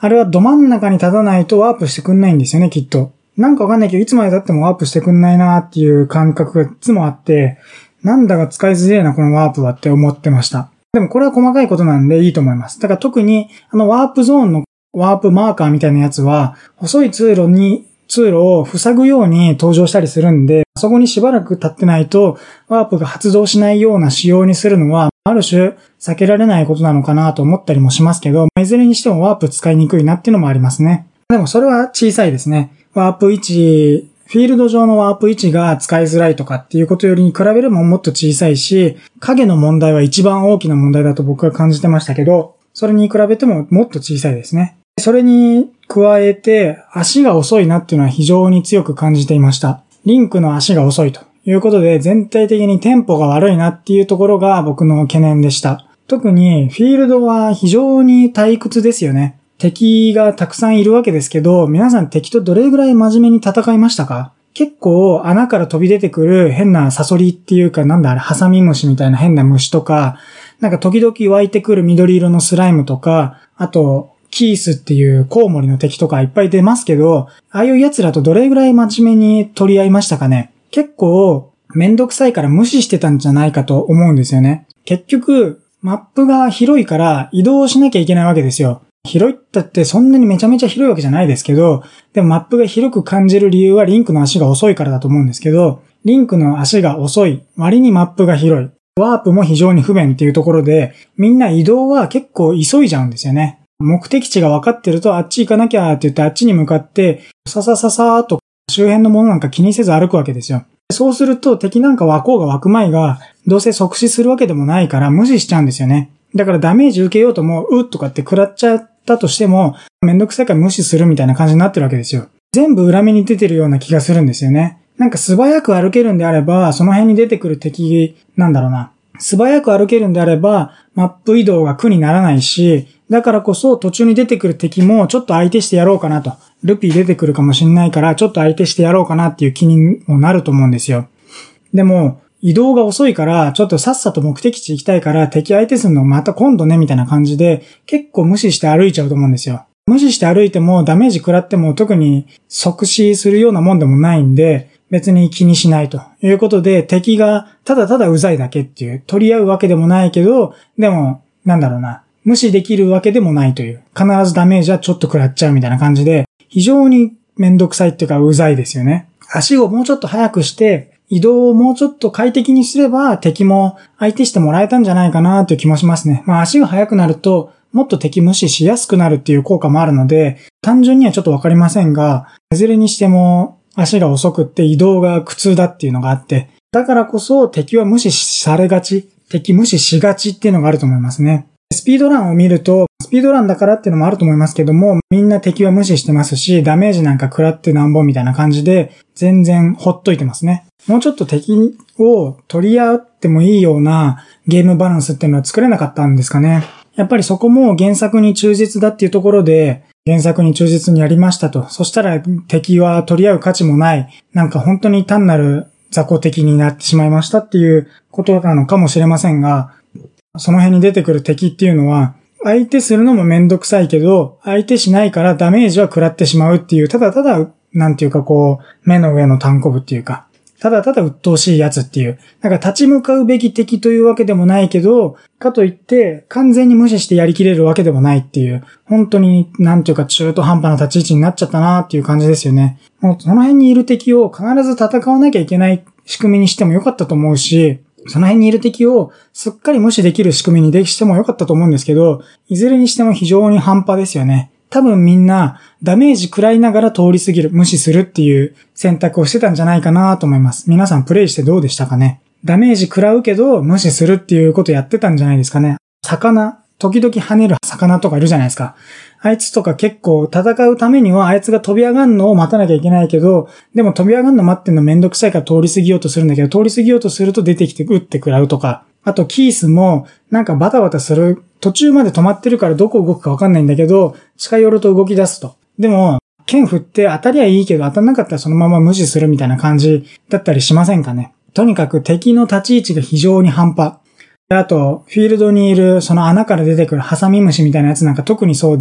あれはど真ん中に立たないとワープしてくんないんですよね、きっと。なんかわかんないけど、いつまで経ってもワープしてくんないなっていう感覚がいつもあって、なんだか使いづれえな、このワープはって思ってました。でもこれは細かいことなんでいいと思います。だから特に、あのワープゾーンのワープマーカーみたいなやつは、細い通路に、通路を塞ぐように登場したりするんで、そこにしばらく経ってないと、ワープが発動しないような仕様にするのは、ある種避けられないことなのかなと思ったりもしますけど、いずれにしてもワープ使いにくいなっていうのもありますね。でもそれは小さいですね。ワープ位置、フィールド上のワープ位置が使いづらいとかっていうことよりに比べればもっと小さいし、影の問題は一番大きな問題だと僕は感じてましたけど、それに比べてももっと小さいですね。それに加えて足が遅いなっていうのは非常に強く感じていました。リンクの足が遅いということで全体的にテンポが悪いなっていうところが僕の懸念でした。特にフィールドは非常に退屈ですよね。敵がたくさんいるわけですけど、皆さん敵とどれぐらい真面目に戦いましたか？結構穴から飛び出てくる変なサソリっていうかなんだあれ、ハサミムシみたいな変な虫とか、なんか時々湧いてくる緑色のスライムとか、あとキースっていうコウモリの敵とかいっぱい出ますけど、ああいう奴らとどれぐらい真面目に取り合いましたかね？結構めんどくさいから無視してたんじゃないかと思うんですよね。結局マップが広いから移動しなきゃいけないわけですよ。広いったってそんなにめちゃめちゃ広いわけじゃないですけど、でもマップが広く感じる理由はリンクの足が遅いからだと思うんですけど、リンクの足が遅い割にマップが広い。ワープも非常に不便っていうところで、みんな移動は結構急いじゃうんですよね。目的地が分かってるとあっち行かなきゃって言ってあっちに向かって、ささささーっと周辺のものなんか気にせず歩くわけですよ。そうすると敵なんか湧こうが湧くまいが、どうせ即死するわけでもないから無視しちゃうんですよね。だからダメージ受けようとも、うっとかって食らっちゃったとしても、めんどくさいから無視するみたいな感じになってるわけですよ。全部裏目に出てるような気がするんですよね。なんか素早く歩けるんであれば、その辺に出てくる敵、なんだろうな。素早く歩けるんであれば、マップ移動が苦にならないし、だからこそ途中に出てくる敵もちょっと相手してやろうかなと。ルピー出てくるかもしんないから、ちょっと相手してやろうかなっていう気にもなると思うんですよ。でも、移動が遅いから、ちょっとさっさと目的地行きたいから敵相手するのまた今度ねみたいな感じで結構無視して歩いちゃうと思うんですよ。無視して歩いてもダメージ食らっても特に即死するようなもんでもないんで別に気にしないということで敵がただただうざいだけっていう取り合うわけでもないけどでもなんだろうな無視できるわけでもないという必ずダメージはちょっと食らっちゃうみたいな感じで非常にめんどくさいっていうかうざいですよね。足をもうちょっと速くして移動をもうちょっと快適にすれば敵も相手してもらえたんじゃないかなという気もしますね。まあ足が速くなるともっと敵無視しやすくなるっていう効果もあるので単純にはちょっとわかりませんがいずれにしても足が遅くって移動が苦痛だっていうのがあってだからこそ敵は無視されがち敵無視しがちっていうのがあると思いますね。スピードランを見るとスピードランだからっていうのもあると思いますけどもみんな敵は無視してますしダメージなんか食らってなんぼみたいな感じで全然ほっといてますね。もうちょっと敵を取り合ってもいいようなゲームバランスっていうのは作れなかったんですかね。やっぱりそこも原作に忠実だっていうところで原作に忠実にやりましたと。そしたら敵は取り合う価値もない。なんか本当に単なる雑魚敵になってしまいましたっていうことなのかもしれませんが、その辺に出てくる敵っていうのは相手するのもめんどくさいけど相手しないからダメージは食らってしまうっていうただただなんていうかこう目の上の単行部っていうかただただ鬱陶しいやつっていう。なんか立ち向かうべき敵というわけでもないけど、かといって完全に無視してやりきれるわけでもないっていう。本当になんていうか中途半端な立ち位置になっちゃったなっていう感じですよね。もうその辺にいる敵を必ず戦わなきゃいけない仕組みにしてもよかったと思うし、その辺にいる敵をすっかり無視できる仕組みにできてもよかったと思うんですけど、いずれにしても非常に半端ですよね。多分みんなダメージ食らいながら通り過ぎる、無視するっていう選択をしてたんじゃないかなと思います。皆さんプレイしてどうでしたかね。ダメージ食らうけど無視するっていうことやってたんじゃないですかね。魚、時々跳ねる魚とかいるじゃないですか。あいつとか結構戦うためにはあいつが飛び上がるのを待たなきゃいけないけど、でも飛び上がるの待ってんのめんどくさいから通り過ぎようとするんだけど、通り過ぎようとすると出てきて撃って食らうとか。あとキースもなんかバタバタする。途中まで止まってるからどこ動くかわかんないんだけど、近寄ると動き出すと。でも、剣振って当たりゃいいけど当たんなかったらそのまま無視するみたいな感じだったりしませんかね。とにかく敵の立ち位置が非常に半端。あと、フィールドにいるその穴から出てくるハサミムシみたいなやつなんか特にそうで、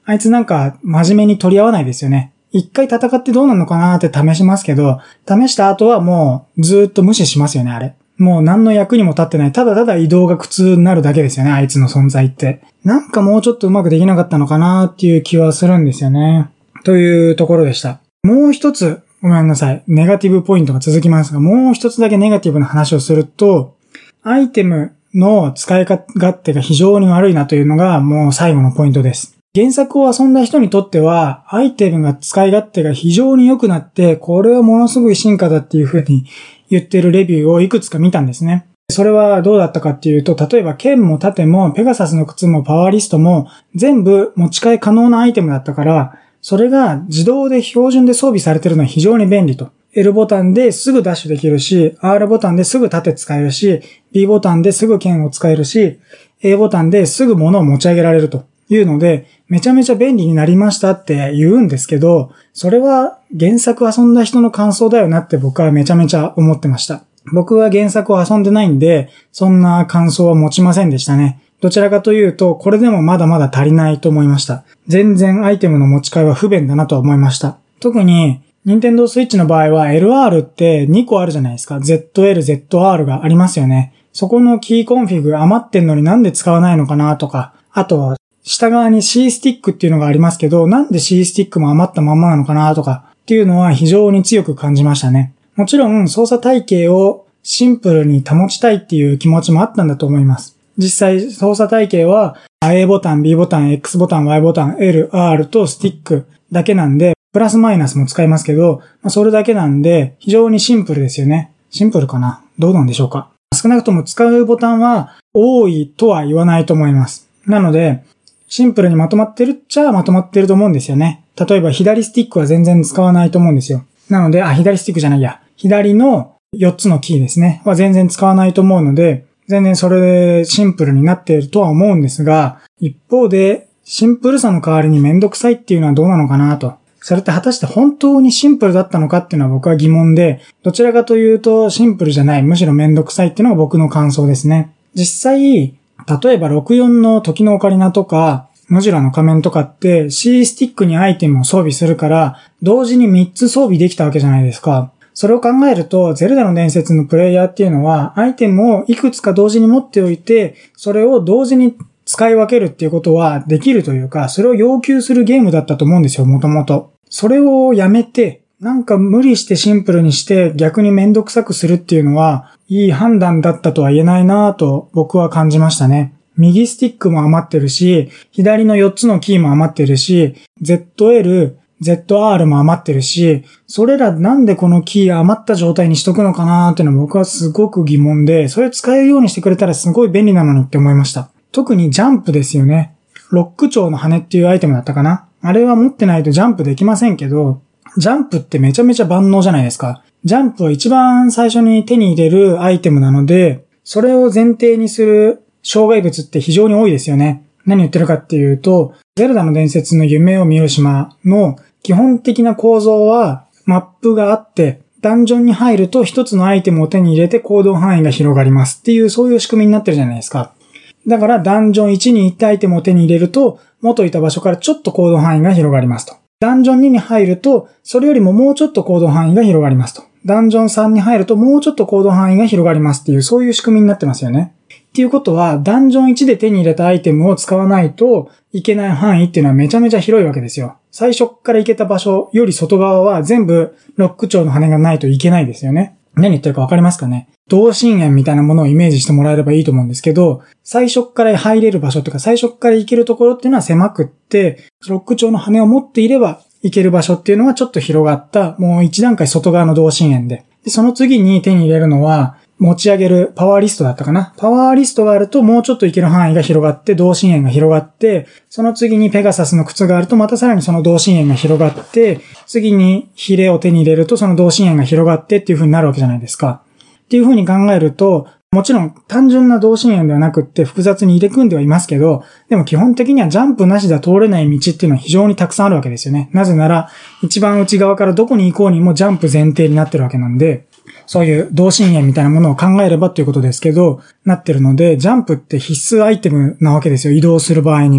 あいつなんか真面目に取り合わないですよね。一回戦ってどうなのかなって試しますけど、試した後はもうずーっと無視しますよね、あれ。もう何の役にも立ってない。ただただ移動が苦痛になるだけですよね、あいつの存在って。なんかもうちょっとうまくできなかったのかなっていう気はするんですよね。というところでした。もう一つ、ごめんなさい。ネガティブポイントが続きますが、もう一つだけネガティブな話をすると、アイテムの使い勝手が非常に悪いなというのがもう最後のポイントです。原作を遊んだ人にとっては、アイテムが使い勝手が非常に良くなって、これはものすごい進化だっていう風に言ってるレビューをいくつか見たんですね。それはどうだったかっていうと、例えば剣も盾もペガサスの靴もパワーリストも全部持ち替え可能なアイテムだったから、それが自動で標準で装備されてるのは非常に便利と。L ボタンですぐダッシュできるし、R ボタンですぐ盾使えるし、B ボタンですぐ剣を使えるし、A ボタンですぐ物を持ち上げられるというので、めちゃめちゃ便利になりましたって言うんですけど、それは原作遊んだ人の感想だよなって僕はめちゃめちゃ思ってました。僕は原作を遊んでないんで、そんな感想は持ちませんでしたね。どちらかというと、これでもまだまだ足りないと思いました。全然アイテムの持ち替えは不便だなと思いました。特に、ニンテンドースイッチの場合は エルアール ってにこあるじゃないですか。ゼットエル、ゼットアール がありますよね。そこのキーコンフィグ余ってんのになんで使わないのかなとか、あと、下側に C スティックっていうのがありますけど、なんで C スティックも余ったまんまなのかなとかっていうのは非常に強く感じましたね。もちろん操作体系をシンプルに保ちたいっていう気持ちもあったんだと思います。実際操作体系は A ボタン、B ボタン、X ボタン、Y ボタン、L、R とスティックだけなんで、プラスマイナスも使えますけど、まあ、それだけなんで非常にシンプルですよね。シンプルかな？どうなんでしょうか？少なくとも使うボタンは多いとは言わないと思います。なので、シンプルにまとまってるっちゃまとまってると思うんですよね。例えば左スティックは全然使わないと思うんですよ。なので、あ、左スティックじゃないや。左のよっつのキーですね。は全然使わないと思うので、全然それでシンプルになっているとは思うんですが、一方で、シンプルさの代わりにめんどくさいっていうのはどうなのかなと。それって果たして本当にシンプルだったのかっていうのは僕は疑問で、どちらかというとシンプルじゃない、むしろめんどくさいっていうのが僕の感想ですね。実際、例えばろくじゅうよんの時のオカリナとか、ムジュラの仮面とかって C スティックにアイテムを装備するから、同時にみっつ装備できたわけじゃないですか。それを考えると、ゼルダの伝説のプレイヤーっていうのは、アイテムをいくつか同時に持っておいて、それを同時に使い分けるっていうことはできるというか、それを要求するゲームだったと思うんですよ、もともと。それをやめて、なんか無理してシンプルにして逆にめんどくさくするっていうのは、いい判断だったとは言えないなぁと僕は感じましたね。右スティックも余ってるし、左のよっつのキーも余ってるし、ゼットエル、ゼットアール も余ってるし、それらなんでこのキー余った状態にしとくのかなーっていうのは僕はすごく疑問で、それ使えるようにしてくれたらすごい便利なのにって思いました。特にジャンプですよね。ロック蝶の羽っていうアイテムだったかな？あれは持ってないとジャンプできませんけど、ジャンプってめちゃめちゃ万能じゃないですか。ジャンプは一番最初に手に入れるアイテムなので、それを前提にする障害物って非常に多いですよね。何言ってるかっていうと、ゼルダの伝説の夢を見る島の基本的な構造はマップがあって、ダンジョンに入ると一つのアイテムを手に入れて行動範囲が広がりますっていうそういう仕組みになってるじゃないですか。だからダンジョンいちに行ったアイテムを手に入れると元いた場所からちょっと行動範囲が広がりますと。ダンジョンにに入るとそれよりももうちょっと行動範囲が広がりますと。ダンジョンさんに入るともうちょっと行動範囲が広がりますっていうそういう仕組みになってますよね。っていうことは、ダンジョンいちで手に入れたアイテムを使わないといけない範囲っていうのはめちゃめちゃ広いわけですよ。最初から行けた場所より外側は全部ロック蝶の羽がないといけないですよね。何言ってるかわかりますかね？同心円みたいなものをイメージしてもらえればいいと思うんですけど、最初から入れる場所とか最初から行けるところっていうのは狭くって、ロック蝶の羽を持っていれば行ける場所っていうのはちょっと広がった、もう一段階外側の同心円で。で、その次に手に入れるのは、持ち上げるパワーリストだったかな。パワーリストがあるともうちょっといける範囲が広がって、同心円が広がって、その次にペガサスの靴があるとまたさらにその同心円が広がって、次にヒレを手に入れるとその同心円が広がってっていう風になるわけじゃないですか。っていう風に考えると、もちろん単純な同心円ではなくって複雑に入れ組んではいますけど、でも基本的にはジャンプなしでは通れない道っていうのは非常にたくさんあるわけですよね。なぜなら一番内側からどこに行こうにもジャンプ前提になってるわけなんで、そういう同心円みたいなものを考えればということですけど、なってるので、ジャンプって必須アイテムなわけですよ。移動する場合にも。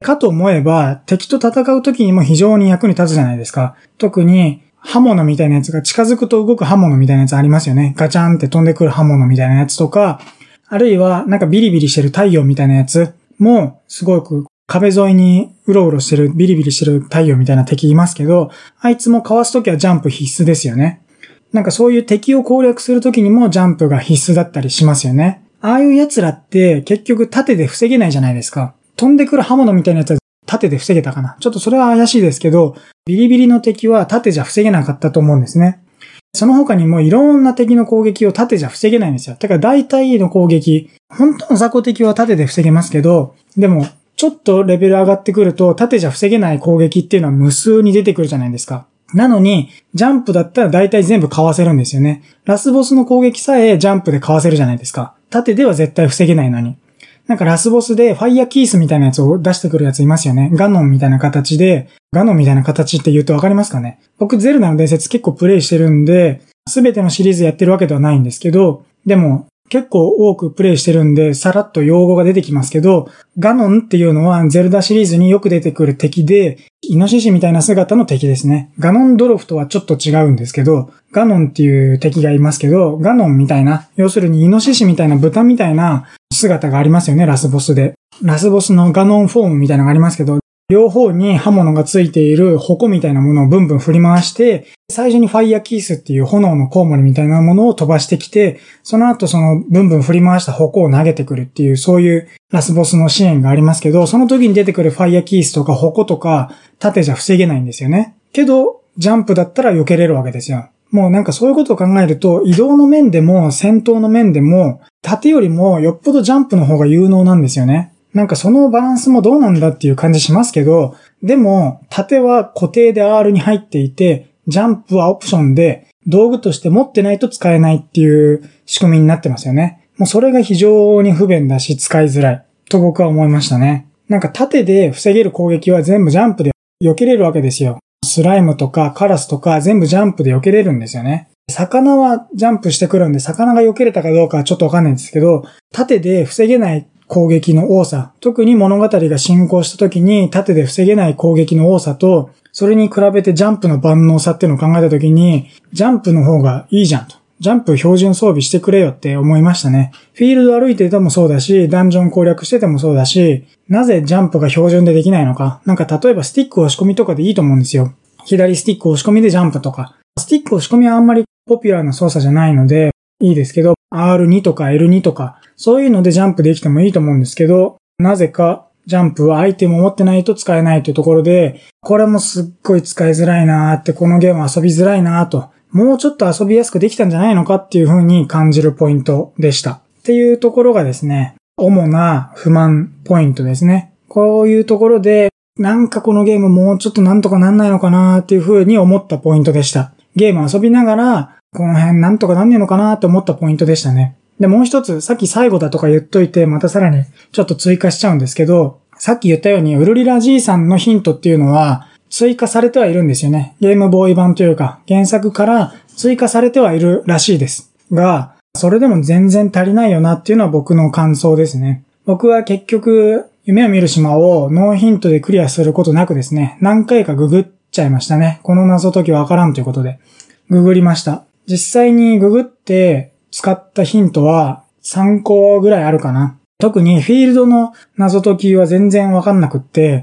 かと思えば、敵と戦う時にも非常に役に立つじゃないですか。特に、刃物みたいなやつが近づくと動く刃物みたいなやつありますよね。ガチャンって飛んでくる刃物みたいなやつとか、あるいはなんかビリビリしてる太陽みたいなやつも、すごく壁沿いにうろうろしてる、ビリビリしてる太陽みたいな敵いますけど、あいつもかわすときはジャンプ必須ですよね。なんかそういう敵を攻略するときにもジャンプが必須だったりしますよね。ああいう奴らって結局盾で防げないじゃないですか。飛んでくる刃物みたいなやつは盾で防げたかな。ちょっとそれは怪しいですけど、ビリビリの敵は盾じゃ防げなかったと思うんですね。その他にもいろんな敵の攻撃を盾じゃ防げないんですよ。だから大体の攻撃、本当の雑魚敵は盾で防げますけど、でもちょっとレベル上がってくると盾じゃ防げない攻撃っていうのは無数に出てくるじゃないですか。なのに、ジャンプだったら大体全部かわせるんですよね。ラスボスの攻撃さえジャンプでかわせるじゃないですか。盾では絶対防げないのに。なんかラスボスでファイヤーキースみたいなやつを出してくるやついますよね。ガノンみたいな形で、ガノンみたいな形って言うとわかりますかね？僕ゼルダの伝説結構プレイしてるんで、すべてのシリーズやってるわけではないんですけど、でも結構多くプレイしてるんで、さらっと用語が出てきますけど、ガノンっていうのはゼルダシリーズによく出てくる敵で、イノシシみたいな姿の敵ですね。ガノンドロフとはちょっと違うんですけど、ガノンっていう敵がいますけど、ガノンみたいな、要するにイノシシみたいな豚みたいな姿がありますよね、ラスボスで。ラスボスのガノンフォームみたいなのがありますけど、両方に刃物がついている矛みたいなものをブンブン振り回して、最初にファイヤーキースっていう炎のコウモリみたいなものを飛ばしてきて、その後そのブンブン振り回した矛を投げてくるっていう、そういうラスボスのシーンがありますけど、その時に出てくるファイヤーキースとか矛とか盾じゃ防げないんですよね。けど、ジャンプだったら避けれるわけですよ。もうなんかそういうことを考えると、移動の面でも戦闘の面でも、盾よりもよっぽどジャンプの方が有能なんですよね。なんかそのバランスもどうなんだっていう感じしますけど、でも、盾は固定で アール に入っていて、ジャンプはオプションで、道具として持ってないと使えないっていう仕組みになってますよね。もうそれが非常に不便だし使いづらいと僕は思いましたね。なんか盾で防げる攻撃は全部ジャンプで避けれるわけですよ。スライムとかカラスとか全部ジャンプで避けれるんですよね。魚はジャンプしてくるんで、魚が避けれたかどうかはちょっとわかんないんですけど、盾で防げない攻撃の多さ、特に物語が進行した時に盾で防げない攻撃の多さと、それに比べてジャンプの万能さっていうのを考えた時に、ジャンプの方がいいじゃんと。ジャンプ標準装備してくれよって思いましたね。フィールド歩いててもそうだし、ダンジョン攻略しててもそうだし、なぜジャンプが標準でできないのか。なんか例えばスティック押し込みとかでいいと思うんですよ。左スティック押し込みでジャンプとか。スティック押し込みはあんまりポピュラーな操作じゃないので、いいですけど、アールツー とか エルツー とか、そういうのでジャンプできてもいいと思うんですけど、なぜかジャンプはアイテムを持ってないと使えないというところで、これもすっごい使いづらいなーって、このゲーム遊びづらいなーと、もうちょっと遊びやすくできたんじゃないのかっていう風に感じるポイントでした。っていうところがですね、主な不満ポイントですね。こういうところで、なんかこのゲームもうちょっとなんとかなんないのかなーっていう風に思ったポイントでした。ゲーム遊びながら、この辺なんとかなんねえのかなーって思ったポイントでしたね。で、もう一つ、さっき最後だとか言っといて、またさらにちょっと追加しちゃうんですけど、さっき言ったように、ウルリラじいさんのヒントっていうのは、追加されてはいるんですよね。ゲームボーイ版というか、原作から追加されてはいるらしいです。が、それでも全然足りないよなっていうのは僕の感想ですね。僕は結局、夢を見る島をノーヒントでクリアすることなくですね、何回かググっちゃいましたね。この謎解きわからんということで。ググりました。実際にググって使ったヒントはさんこぐらいあるかな。特にフィールドの謎解きは全然わかんなくって、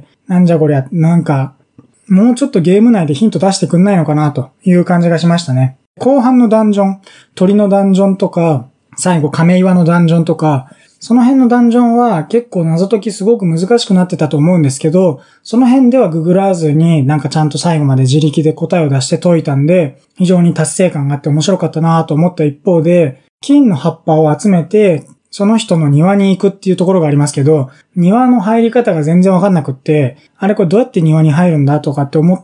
なんじゃこりゃ、なんか、もうちょっとゲーム内でヒント出してくんないのかなという感じがしましたね。後半のダンジョン、鳥のダンジョンとか、最後亀岩のダンジョンとか、その辺のダンジョンは結構謎解きすごく難しくなってたと思うんですけど、その辺ではググらずになんかちゃんと最後まで自力で答えを出して解いたんで、非常に達成感があって面白かったなと思った一方で、金の葉っぱを集めて、その人の庭に行くっていうところがありますけど、庭の入り方が全然わかんなくって、あれこれどうやって庭に入るんだとかって思って、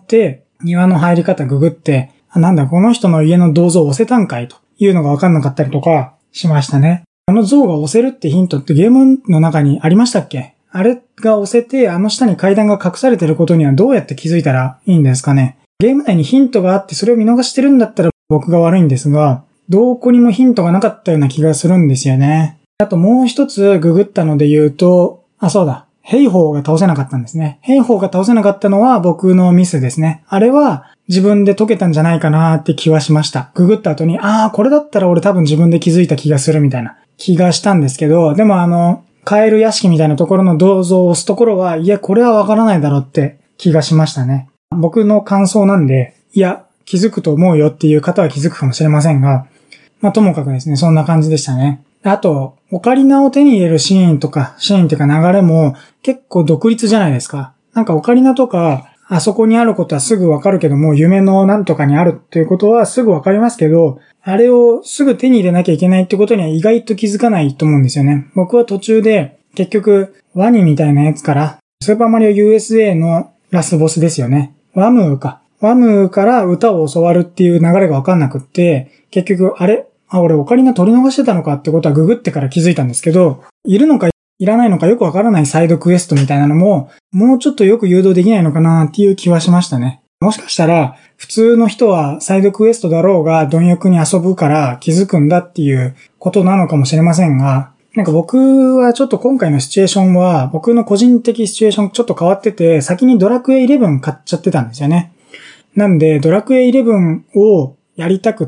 庭の入り方ググって、あ、なんだこの人の家の銅像を押せたんかいというのがわかんなかったりとかしましたね。あの像が押せるってヒントってゲームの中にありましたっけ？あれが押せて、あの下に階段が隠されてることにはどうやって気づいたらいいんですかね？ゲーム内にヒントがあってそれを見逃してるんだったら僕が悪いんですが、どこにもヒントがなかったような気がするんですよね。あともう一つググったので言うと、あ、そうだ。 兵法が倒せなかったんですね。兵法が倒せなかったのは僕のミスですね。あれは自分で解けたんじゃないかなって気はしました。ググった後に、ああ、これだったら俺多分自分で気づいた気がするみたいな気がしたんですけど、でもあの、カエル屋敷みたいなところの銅像を押すところは、いや、これはわからないだろうって気がしましたね。僕の感想なんで、いや、気づくと思うよっていう方は気づくかもしれませんが、まあ、ともかくですね、そんな感じでしたね。あと、オカリナを手に入れるシーンとか、シーンっていうか流れも結構独立じゃないですか。なんかオカリナとか、あそこにあることはすぐわかるけども、夢のなんとかにあるっていうことはすぐわかりますけど、あれをすぐ手に入れなきゃいけないってことには意外と気づかないと思うんですよね。僕は途中で結局ワニみたいなやつから、スーパーマリオ ユーエスエー のラスボスですよね。ワムーか。ワムーから歌を教わるっていう流れがわかんなくって、結局あれあ、俺オカリナ取り逃してたのかってことはググってから気づいたんですけど、いるのかいらないのかよくわからないサイドクエストみたいなのも、もうちょっとよく誘導できないのかなっていう気はしましたね。もしかしたら、普通の人はサイドクエストだろうが貪欲に遊ぶから気づくんだっていうことなのかもしれませんが、なんか僕はちょっと今回のシチュエーションは、僕の個人的シチュエーションちょっと変わってて、先にドラクエイレブン買っちゃってたんですよね。なんで、ドラクエイレブンをやりたくって、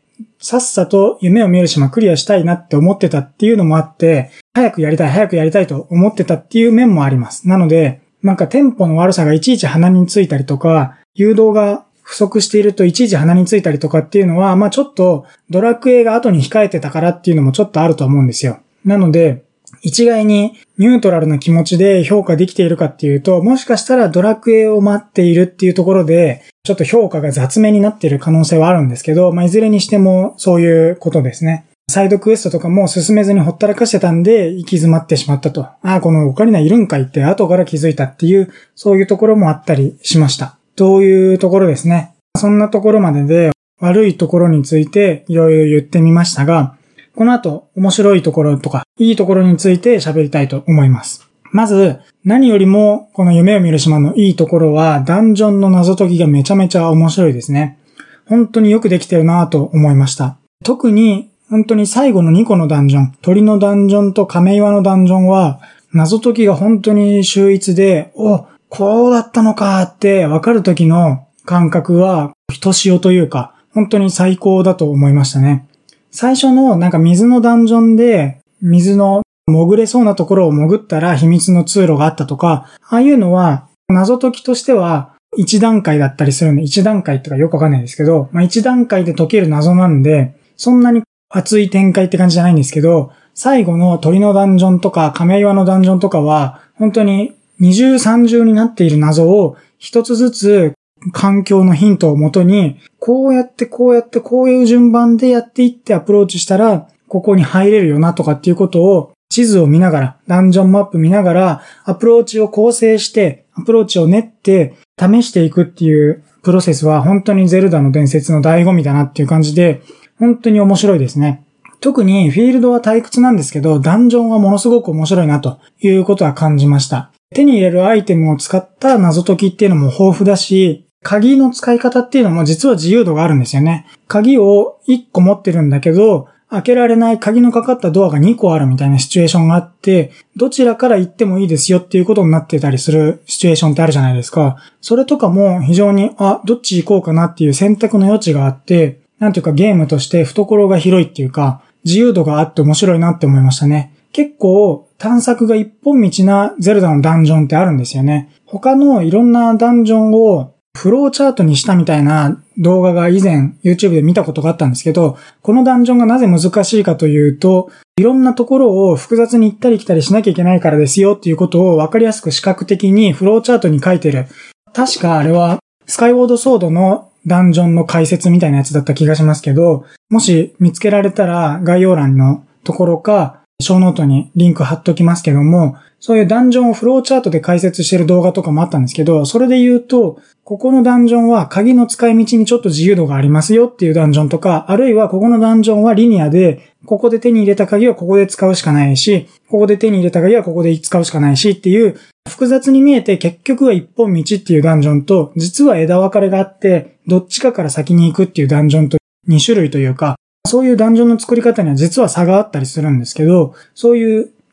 さっさと夢を見る島クリアしたいなって思ってたっていうのもあって、早くやりたい、早くやりたいと思ってたっていう面もあります。なので、なんかテンポの悪さがいちいち鼻についたりとか、誘導が不足しているといちいち鼻についたりとかっていうのは、まあちょっとドラクエが後に控えてたからっていうのもちょっとあると思うんですよ。なので、一概にニュートラルな気持ちで評価できているかっていうと、もしかしたらドラクエを待っているっていうところで、ちょっと評価が雑めになっている可能性はあるんですけど、まあ、いずれにしてもそういうことですね。サイドクエストとかも進めずにほったらかしてたんで、行き詰まってしまったと。ああ、このオカリナいるんかいって後から気づいたっていう、そういうところもあったりしました。というところですね。そんなところまでで、悪いところについていろいろ言ってみましたが、この後、面白いところとか、いいところについて喋りたいと思います。まず、何よりも、この夢を見る島のいいところは、ダンジョンの謎解きがめちゃめちゃ面白いですね。本当によくできてるなぁと思いました。特に、本当に最後のにこのダンジョン、鳥のダンジョンと亀岩のダンジョンは、謎解きが本当に秀逸で、お、こうだったのかって分かる時の感覚は、ひとしおというか、本当に最高だと思いましたね。最初のなんか水のダンジョンで水の潜れそうなところを潜ったら秘密の通路があったとか、ああいうのは謎解きとしては一段階だったりするんで、一段階とかよくわかんないですけど、まあ一段階で解ける謎なんで、そんなに熱い展開って感じじゃないんですけど、最後の鳥のダンジョンとか亀岩のダンジョンとかは本当に二重三重になっている謎を一つずつ環境のヒントをもとに、こうやってこうやってこういう順番でやっていってアプローチしたら、ここに入れるよなとかっていうことを地図を見ながら、ダンジョンマップ見ながら、アプローチを構成して、アプローチを練って試していくっていうプロセスは本当にゼルダの伝説の醍醐味だなっていう感じで、本当に面白いですね。特にフィールドは退屈なんですけど、ダンジョンはものすごく面白いなということは感じました。手に入れるアイテムを使った謎解きっていうのも豊富だし、鍵の使い方っていうのも実は自由度があるんですよね。鍵をいっこ持ってるんだけど、開けられない鍵のかかったドアがにこあるみたいなシチュエーションがあって、どちらから行ってもいいですよっていうことになってたりするシチュエーションってあるじゃないですか。それとかも非常に、あ、どっち行こうかなっていう選択の余地があって、なんていうかゲームとして懐が広いっていうか、自由度があって面白いなって思いましたね。結構探索が一本道なゼルダのダンジョンってあるんですよね。他のいろんなダンジョンをフローチャートにしたみたいな動画が以前 YouTube で見たことがあったんですけど、このダンジョンがなぜ難しいかというと、いろんなところを複雑に行ったり来たりしなきゃいけないからですよっていうことを分かりやすく視覚的にフローチャートに書いてる。確かあれはスカイウォードソードのダンジョンの解説みたいなやつだった気がしますけど、もし見つけられたら概要欄のところか、ショーノートにリンク貼っときますけども、そういうダンジョンをフローチャートで解説してる動画とかもあったんですけど、それで言うと、ここのダンジョンは鍵の使い道にちょっと自由度がありますよっていうダンジョンとか、あるいはここのダンジョンはリニアで、ここで手に入れた鍵はここで使うしかないし、ここで手に入れた鍵はここで使うしかないしっていう、複雑に見えて結局は一本道っていうダンジョンと、実は枝分かれがあって、どっちかから先に行くっていうダンジョンとに種類というか、そういうダンジョンの作り方には実は差があったりするんですけど、そういう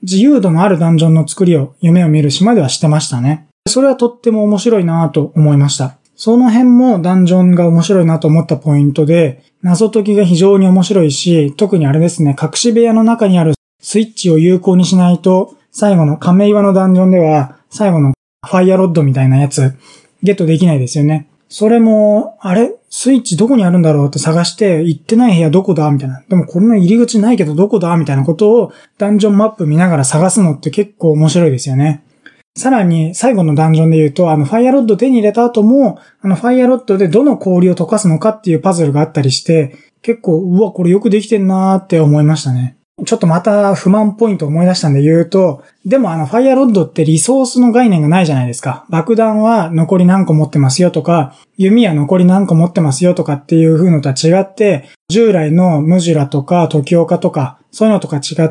自由度のあるダンジョンの作りを夢を見る島ではしてましたね。それはとっても面白いなと思いました。その辺もダンジョンが面白いなと思ったポイントで、謎解きが非常に面白いし、特にあれですね、隠し部屋の中にあるスイッチを有効にしないと、最後の亀岩のダンジョンでは、最後のファイアロッドみたいなやつ、ゲットできないですよね。それも、あれスイッチどこにあるんだろうって探して、行ってない部屋どこだみたいな。でもこれの入り口ないけどどこだみたいなことをダンジョンマップ見ながら探すのって結構面白いですよね。さらに最後のダンジョンで言うと、あのファイアロッド手に入れた後も、あのファイアロッドでどの氷を溶かすのかっていうパズルがあったりして、結構、うわ、これよくできてんなーって思いましたね。ちょっとまた不満ポイントを思い出したんで言うと、でもあのファイアロッドってリソースの概念がないじゃないですか。爆弾は残り何個持ってますよとか、弓は残り何個持ってますよとかっていう風のとは違って、従来のムジュラとかトキオカとか、そういうのとか違って、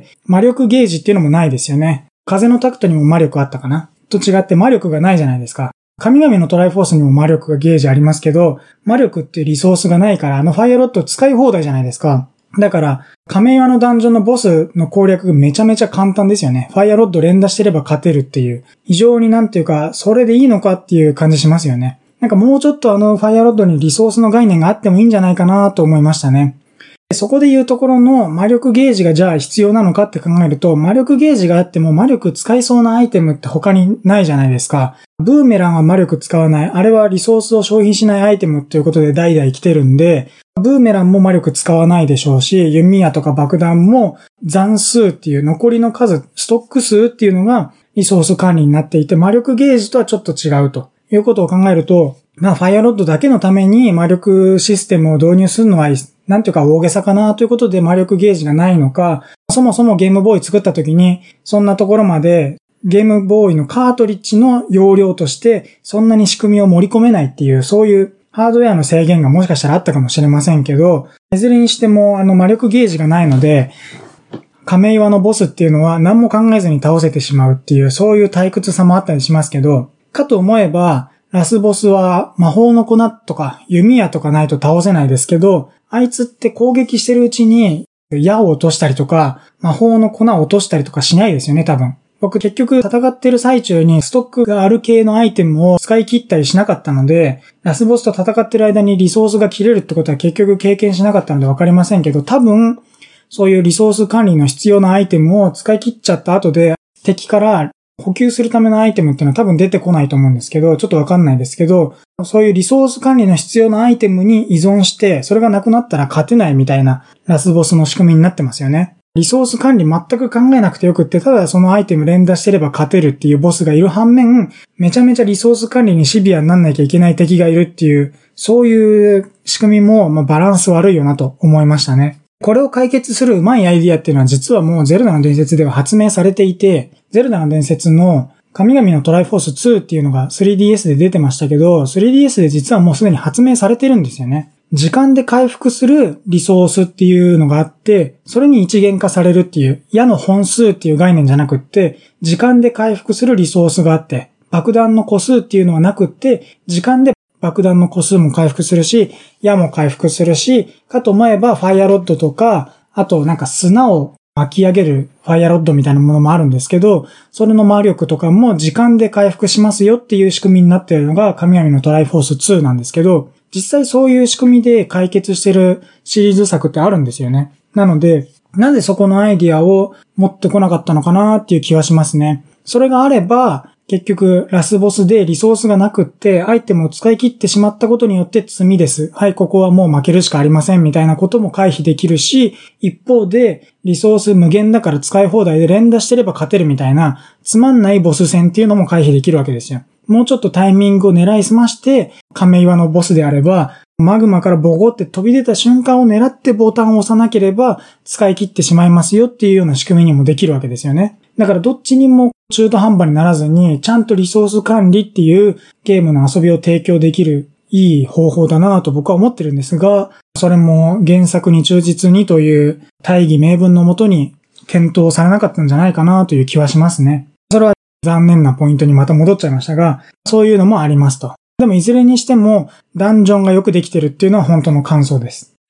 魔力ゲージっていうのもないですよね。風のタクトにも魔力あったかなと違って魔力がないじゃないですか。神々のトライフォースにも魔力がゲージありますけど、魔力っていうリソースがないから、あのファイアロッド使い放題じゃないですか。だから、亀岩のダンジョンのボスの攻略がめちゃめちゃ簡単ですよね。ファイアロッド連打してれば勝てるっていう。非常になんていうか、それでいいのかっていう感じしますよね。なんかもうちょっとあのファイアロッドにリソースの概念があってもいいんじゃないかなと思いましたね。そこで言うところの魔力ゲージがじゃあ必要なのかって考えると、魔力ゲージがあっても魔力使いそうなアイテムって他にないじゃないですか。ブーメランは魔力使わない。あれはリソースを消費しないアイテムということで代々来てるんで、ブーメランも魔力使わないでしょうし、弓矢とか爆弾も残数っていう残りの数、ストック数っていうのがリソース管理になっていて、魔力ゲージとはちょっと違うということを考えると、まあファイアロッドだけのために魔力システムを導入するのはなんていうか大げさかなということで魔力ゲージがないのか、そもそもゲームボーイ作った時にそんなところまでゲームボーイのカートリッジの容量としてそんなに仕組みを盛り込めないっていう、そういうハードウェアの制限がもしかしたらあったかもしれませんけど、いずれにしてもあの魔力ゲージがないので、亀岩のボスっていうのは何も考えずに倒せてしまうっていう、そういう退屈さもあったりしますけど、かと思えばラスボスは魔法の粉とか弓矢とかないと倒せないですけど、あいつって攻撃してるうちに矢を落としたりとか魔法の粉を落としたりとかしないですよね、多分。僕結局戦ってる最中にストックがある系のアイテムを使い切ったりしなかったので、ラスボスと戦ってる間にリソースが切れるってことは結局経験しなかったのでわかりませんけど、多分そういうリソース管理の必要なアイテムを使い切っちゃった後で敵から補給するためのアイテムっていうのは多分出てこないと思うんですけど、ちょっとわかんないですけど、そういうリソース管理の必要なアイテムに依存して、それがなくなったら勝てないみたいなラスボスの仕組みになってますよね。リソース管理全く考えなくてよくって、ただそのアイテム連打してれば勝てるっていうボスがいる反面、めちゃめちゃリソース管理にシビアになんなきゃいけない敵がいるっていう、そういう仕組みもまあバランス悪いよなと思いましたね。これを解決するうまいアイディアっていうのは実はもうゼルダの伝説では発明されていて、ゼルダの伝説の神々のトライフォースツーっていうのが スリーディーエス で出てましたけど、スリーディーエス で実はもうすでに発明されてるんですよね。時間で回復するリソースっていうのがあって、それに一元化されるっていう、矢の本数っていう概念じゃなくって、時間で回復するリソースがあって、爆弾の個数っていうのはなくって、時間で爆弾の個数も回復するし、矢も回復するし、かと思えばファイアロッドとか、あとなんか砂を巻き上げるファイアロッドみたいなものもあるんですけど、それの魔力とかも時間で回復しますよっていう仕組みになっているのが神々のトライフォースツーなんですけど、実際そういう仕組みで解決してるシリーズ作ってあるんですよね。なので、なぜそこのアイディアを持ってこなかったのかなっていう気はしますね。それがあれば、結局ラスボスでリソースがなくってアイテムを使い切ってしまったことによって罪です。はい、ここはもう負けるしかありませんみたいなことも回避できるし、一方でリソース無限だから使い放題で連打してれば勝てるみたいなつまんないボス戦っていうのも回避できるわけですよ。もうちょっとタイミングを狙いすまして亀岩のボスであればマグマからボコって飛び出た瞬間を狙ってボタンを押さなければ使い切ってしまいますよっていうような仕組みにもできるわけですよね。だからどっちにも中途半端にならずにちゃんとリソース管理っていうゲームの遊びを提供できるいい方法だなと僕は思ってるんですが、それも原作に忠実にという大義名分のもとに検討されなかったんじゃないかなという気はしますね。それは残念なポイントにまた戻っちゃいましたが、そういうのもありますと。でもいずれにしてもダンジョンがよくできてるっていうのは本当の感想です。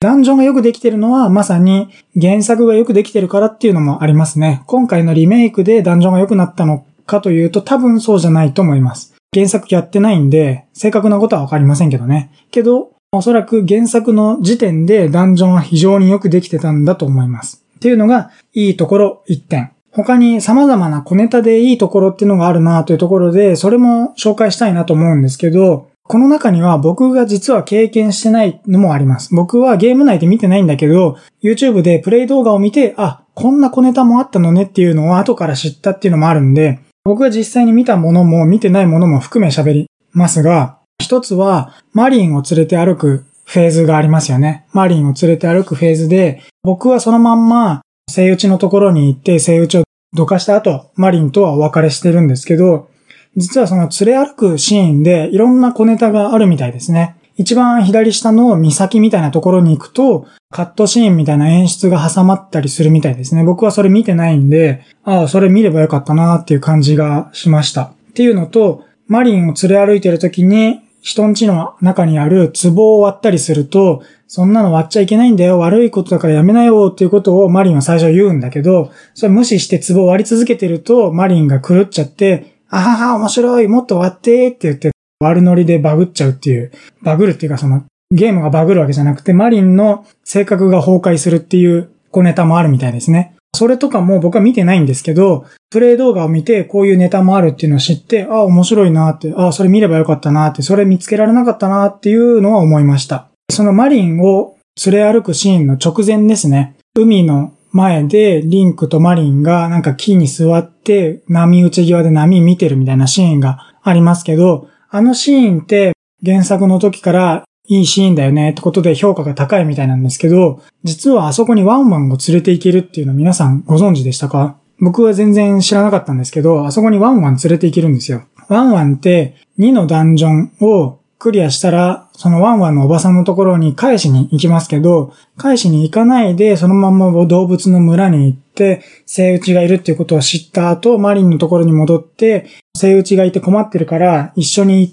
ダンジョンがよくできてるのはまさに原作がよくできてるからっていうのもありますね。今回のリメイクでダンジョンが良くなったのかというと多分そうじゃないと思います。原作やってないんで正確なことはわかりませんけどね。けどおそらく原作の時点でダンジョンは非常によくできてたんだと思います。っていうのがいいところいってん。他に様々な小ネタでいいところっていうのがあるなというところで、それも紹介したいなと思うんですけど、この中には僕が実は経験してないのもあります。僕はゲーム内で見てないんだけど、YouTube でプレイ動画を見て、あ、こんな小ネタもあったのねっていうのを後から知ったっていうのもあるんで、僕が実際に見たものも見てないものも含め喋りますが、一つはマリンを連れて歩くフェーズがありますよね。マリンを連れて歩くフェーズで、僕はそのまんまセイウチのところに行ってセイウチをどかした後、マリンとはお別れしてるんですけど、実はその連れ歩くシーンでいろんな小ネタがあるみたいですね。一番左下の岬みたいなところに行くと、カットシーンみたいな演出が挟まったりするみたいですね。僕はそれ見てないんで、ああ、それ見ればよかったなっていう感じがしました。っていうのと、マリンを連れ歩いてる時に、人ん家の中にある壺を割ったりすると、そんなの割っちゃいけないんだよ、悪いことだからやめなよっていうことをマリンは最初言うんだけど、それ無視して壺を割り続けてると、マリンが狂っちゃって、あはは、面白い、もっと割ってって言って、悪ノリでバグっちゃうっていう、バグるっていうかその、ゲームがバグるわけじゃなくて、マリンの性格が崩壊するっていう小ネタもあるみたいですね。それとかも僕は見てないんですけど、プレイ動画を見てこういうネタもあるっていうのを知って、ああ、面白いなって、ああ、それ見ればよかったなって、それ見つけられなかったなっていうのは思いました。そのマリンを連れ歩くシーンの直前ですね。海の前でリンクとマリンがなんか木に座って波打ち際で波見てるみたいなシーンがありますけど、あのシーンって原作の時からいいシーンだよねってことで評価が高いみたいなんですけど、実はあそこにワンワンを連れて行けるっていうの皆さんご存知でしたか？僕は全然知らなかったんですけど、あそこにワンワン連れて行けるんですよ。ワンワンってにのダンジョンをクリアしたら、そのワンワンのおばさんのところに返しに行きますけど、返しに行かないでそのまま動物の村に行って、セイウチがいるっていうことを知った後、マリンのところに戻って、セイウチがいて困ってるから一緒に行って、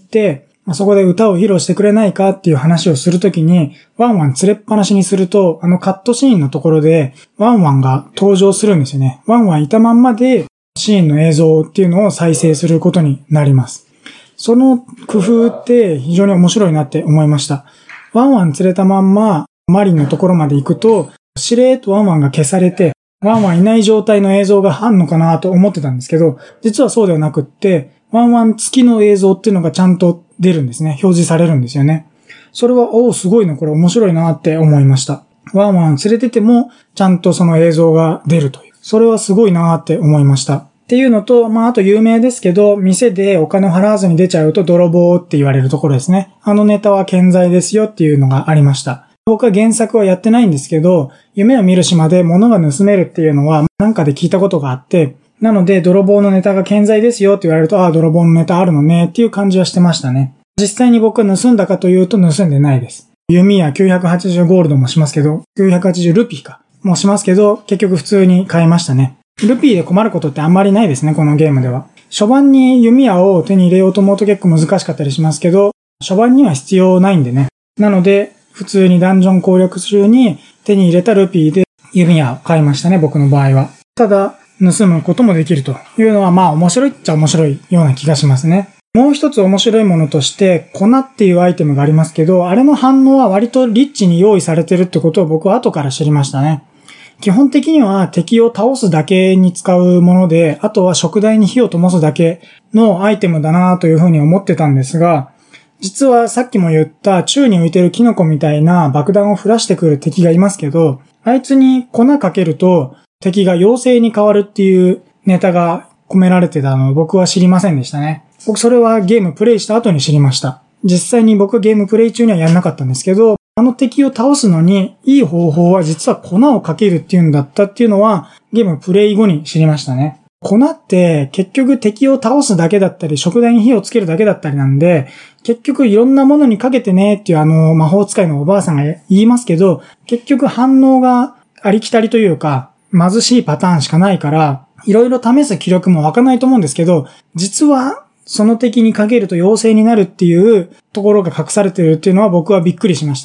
そこで歌を披露してくれないかっていう話をするときに、ワンワン連れっぱなしにすると、あのカットシーンのところで、ワンワンが登場するんですよね。ワンワンいたまんまで、シーンの映像っていうのを再生することになります。その工夫って非常に面白いなって思いました。ワンワン連れたまんま、マリンのところまで行くと、しれーっとワンワンが消されて、ワンワンいない状態の映像があんのかなと思ってたんですけど、実はそうではなくって、ワンワン付きの映像っていうのがちゃんと出るんですね。表示されるんですよね。それは、おーすごいな、これ面白いなって思いました。ワンワン連れてても、ちゃんとその映像が出るという。それはすごいなって思いました。っていうのと、まあ、あと有名ですけど、店でお金を払わずに出ちゃうと泥棒って言われるところですね。あのネタは健在ですよっていうのがありました。僕は原作はやってないんですけど、夢を見る島で物が盗めるっていうのはなんかで聞いたことがあって、なので泥棒のネタが健在ですよって言われると、ああ、泥棒のネタあるのねっていう感じはしてましたね。実際に僕は盗んだかというと盗んでないです。弓矢きゅうひゃくはちじゅうゴールドもしますけど、きゅうひゃくはちじゅうルピーか。もしますけど、結局普通に買いましたね。ルピーで困ることってあんまりないですね、このゲームでは。初版に弓矢を手に入れようと思うと結構難しかったりしますけど、初版には必要ないんでね。なので、普通にダンジョン攻略中に手に入れたルピーで弓矢を買いましたね、僕の場合は。ただ、盗むこともできるというのはまあ面白いっちゃ面白いような気がしますね。もう一つ面白いものとして、粉っていうアイテムがありますけど、あれの反応は割とリッチに用意されてるってことを僕は後から知りましたね。基本的には敵を倒すだけに使うもので、あとは食台に火を灯すだけのアイテムだなというふうに思ってたんですが、実はさっきも言った宙に浮いてるキノコみたいな爆弾を降らしてくる敵がいますけど、あいつに粉かけると敵が妖精に変わるっていうネタが込められてたのを僕は知りませんでしたね。僕それはゲームプレイした後に知りました。実際に僕はゲームプレイ中にはやらなかったんですけど、あの敵を倒すのにいい方法は実は粉をかけるっていうんだったっていうのはゲームプレイ後に知りましたね。粉って結局敵を倒すだけだったり食台に火をつけるだけだったりなんで、結局いろんなものにかけてねっていうあの魔法使いのおばあさんが言いますけど、結局反応がありきたりというか貧しいパターンしかないから、いろいろ試す気力も湧かないと思うんですけど、実はその敵にかけると妖精になるっていうところが隠されてるっていうのは僕はびっくりしましたね。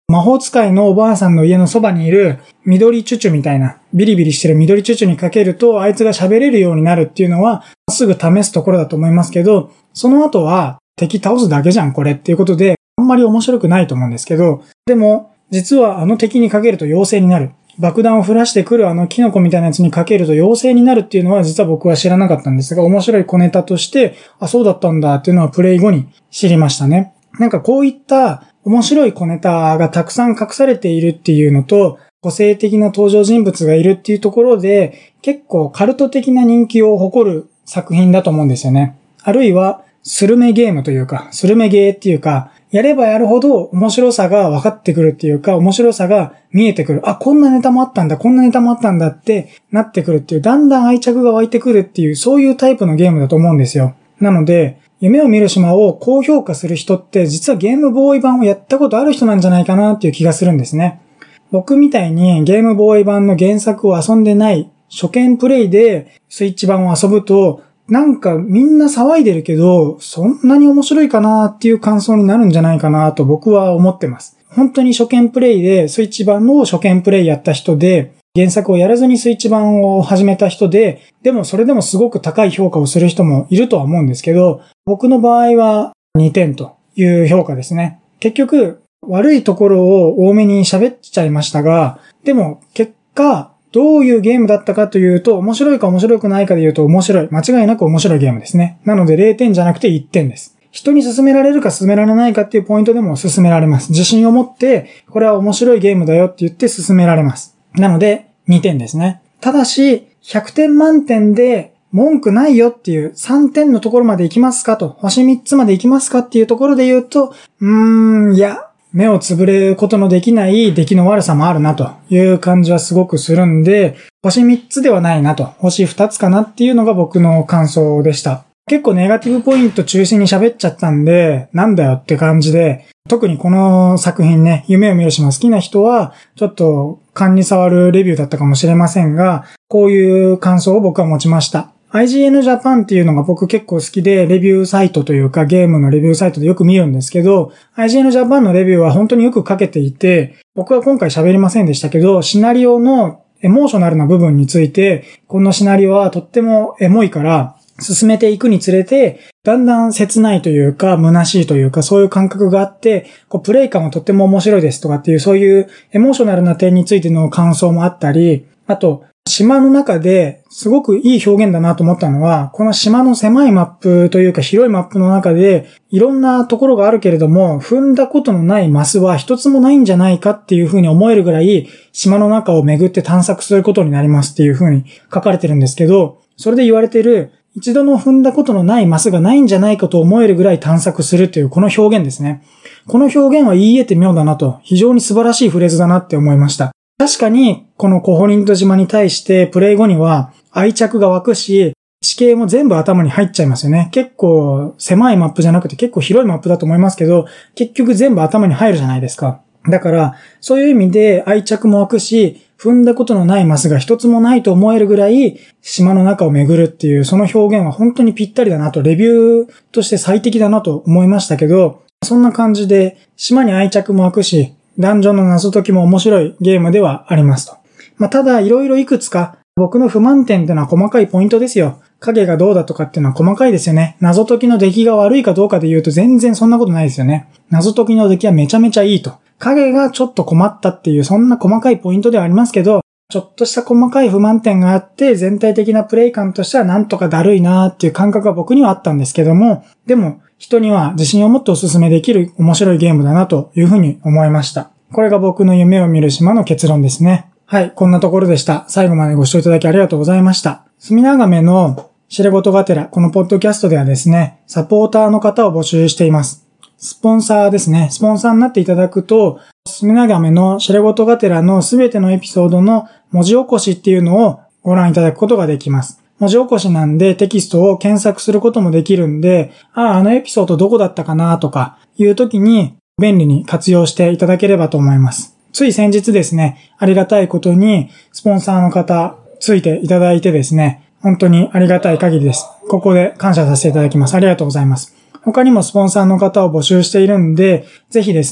魔法使いのおばあさんの家のそばにいる緑チュチュみたいな、ビリビリしてる緑チュチュにかけるとあいつが喋れるようになるっていうのはすぐ試すところだと思いますけど、その後は敵倒すだけじゃんこれっていうことであんまり面白くないと思うんですけど、でも実はあの敵にかけると妖精になる。爆弾を降らしてくるあのキノコみたいなやつにかけると妖精になるっていうのは実は僕は知らなかったんですが、面白い小ネタとして、あ、そうだったんだっていうのはプレイ後に知りましたね。なんかこういった面白い小ネタがたくさん隠されているっていうのと、個性的な登場人物がいるっていうところで、結構カルト的な人気を誇る作品だと思うんですよね。あるいは、スルメゲームというか、スルメゲーっていうか、やればやるほど面白さが分かってくるっていうか、面白さが見えてくる。あ、こんなネタもあったんだ、こんなネタもあったんだってなってくるっていう、だんだん愛着が湧いてくるっていう、そういうタイプのゲームだと思うんですよ。なので、夢を見る島を高評価する人って実はゲームボーイ版をやったことある人なんじゃないかなっていう気がするんですね。僕みたいにゲームボーイ版の原作を遊んでない初見プレイでスイッチ版を遊ぶと、なんかみんな騒いでるけど、そんなに面白いかなっていう感想になるんじゃないかなと僕は思ってます。本当に初見プレイでスイッチ版の初見プレイやった人で、原作をやらずにスイッチ版を始めた人で、でもそれでもすごく高い評価をする人もいるとは思うんですけど、僕の場合はにてんという評価ですね。結局、悪いところを多めに喋っちゃいましたが、でも結果、どういうゲームだったかというと、面白いか面白くないかで言うと面白い。間違いなく面白いゲームですね。なのでれいてんじゃなくていってんです。人に勧められるか勧められないかっていうポイントでも勧められます。自信を持って、これは面白いゲームだよって言って勧められます。なので、にてんですね。ただし、ひゃくてん満点で文句ないよっていうさんてんのところまで行きますかと、星みっつまで行きますかっていうところで言うと、うーん、いや、目をつぶれることのできない出来の悪さもあるなという感じはすごくするんで、星みっつではないなと、星ふたつかなっていうのが僕の感想でした。結構ネガティブポイント中心に喋っちゃったんで、なんだよって感じで、特にこの作品ね、夢を見る島好きな人は、ちょっと勘に触るレビューだったかもしれませんが、こういう感想を僕は持ちました。アイジーエヌ Japan っていうのが僕結構好きで、レビューサイトというかゲームのレビューサイトでよく見るんですけど、アイジーエヌ Japan のレビューは本当によく書けていて、僕は今回喋りませんでしたけど、シナリオのエモーショナルな部分について、このシナリオはとってもエモいから、進めていくにつれて、だんだん切ないというか、虚しいというか、そういう感覚があって、こうプレイ感はとっても面白いですとかっていう、そういうエモーショナルな点についての感想もあったり、あと、島の中ですごくいい表現だなと思ったのは、この島の狭いマップというか広いマップの中で、いろんなところがあるけれども、踏んだことのないマスは一つもないんじゃないかっていうふうに思えるぐらい、島の中を巡って探索することになりますっていうふうに書かれてるんですけど、それで言われている、一度の踏んだことのないマスがないんじゃないかと思えるぐらい探索するというこの表現ですね。この表現は言い得て妙だなと、非常に素晴らしいフレーズだなって思いました。確かに、このコホリント島に対してプレイ後には愛着が湧くし、地形も全部頭に入っちゃいますよね。結構狭いマップじゃなくて結構広いマップだと思いますけど、結局全部頭に入るじゃないですか。だから、そういう意味で愛着も湧くし、踏んだことのないマスが一つもないと思えるぐらい、島の中を巡るっていう、その表現は本当にぴったりだなと、レビューとして最適だなと思いましたけど、そんな感じで、島に愛着も湧くし、ダンジョンの謎解きも面白いゲームではありますと。まあ、ただ、いろいろいくつか、僕の不満点ってのは細かいポイントですよ。影がどうだとかっていうのは細かいですよね。謎解きの出来が悪いかどうかで言うと全然そんなことないですよね。謎解きの出来はめちゃめちゃいいと。影がちょっと困ったっていうそんな細かいポイントではありますけど、ちょっとした細かい不満点があって全体的なプレイ感としてはなんとかだるいなーっていう感覚が僕にはあったんですけども、でも人には自信を持ってお勧めできる面白いゲームだなというふうに思いました。これが僕の夢を見る島の結論ですね。はい、こんなところでした。最後までご視聴いただきありがとうございました。隅長めの知れごとがてら、このポッドキャストではですね、サポーターの方を募集しています。スポンサーですね。スポンサーになっていただくと、隅長めの知れごとがてらのすべてのエピソードの文字起こしっていうのをご覧いただくことができます。文字起こしなんでテキストを検索することもできるんで、ああ、あのエピソードどこだったかなとかいう時に便利に活用していただければと思います。つい先日ですね、ありがたいことにスポンサーの方ついていただいてですね、本当にありがたい限りです。ここで感謝させていただきます。ありがとうございます。他にもスポンサーの方を募集しているんで、ぜひですね、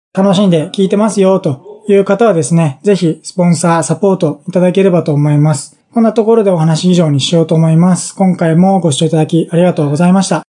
楽しんで聞いてますよという方はですね、ぜひスポンサー、サポートいただければと思います。こんなところでお話以上にしようと思います。今回もご視聴いただきありがとうございました。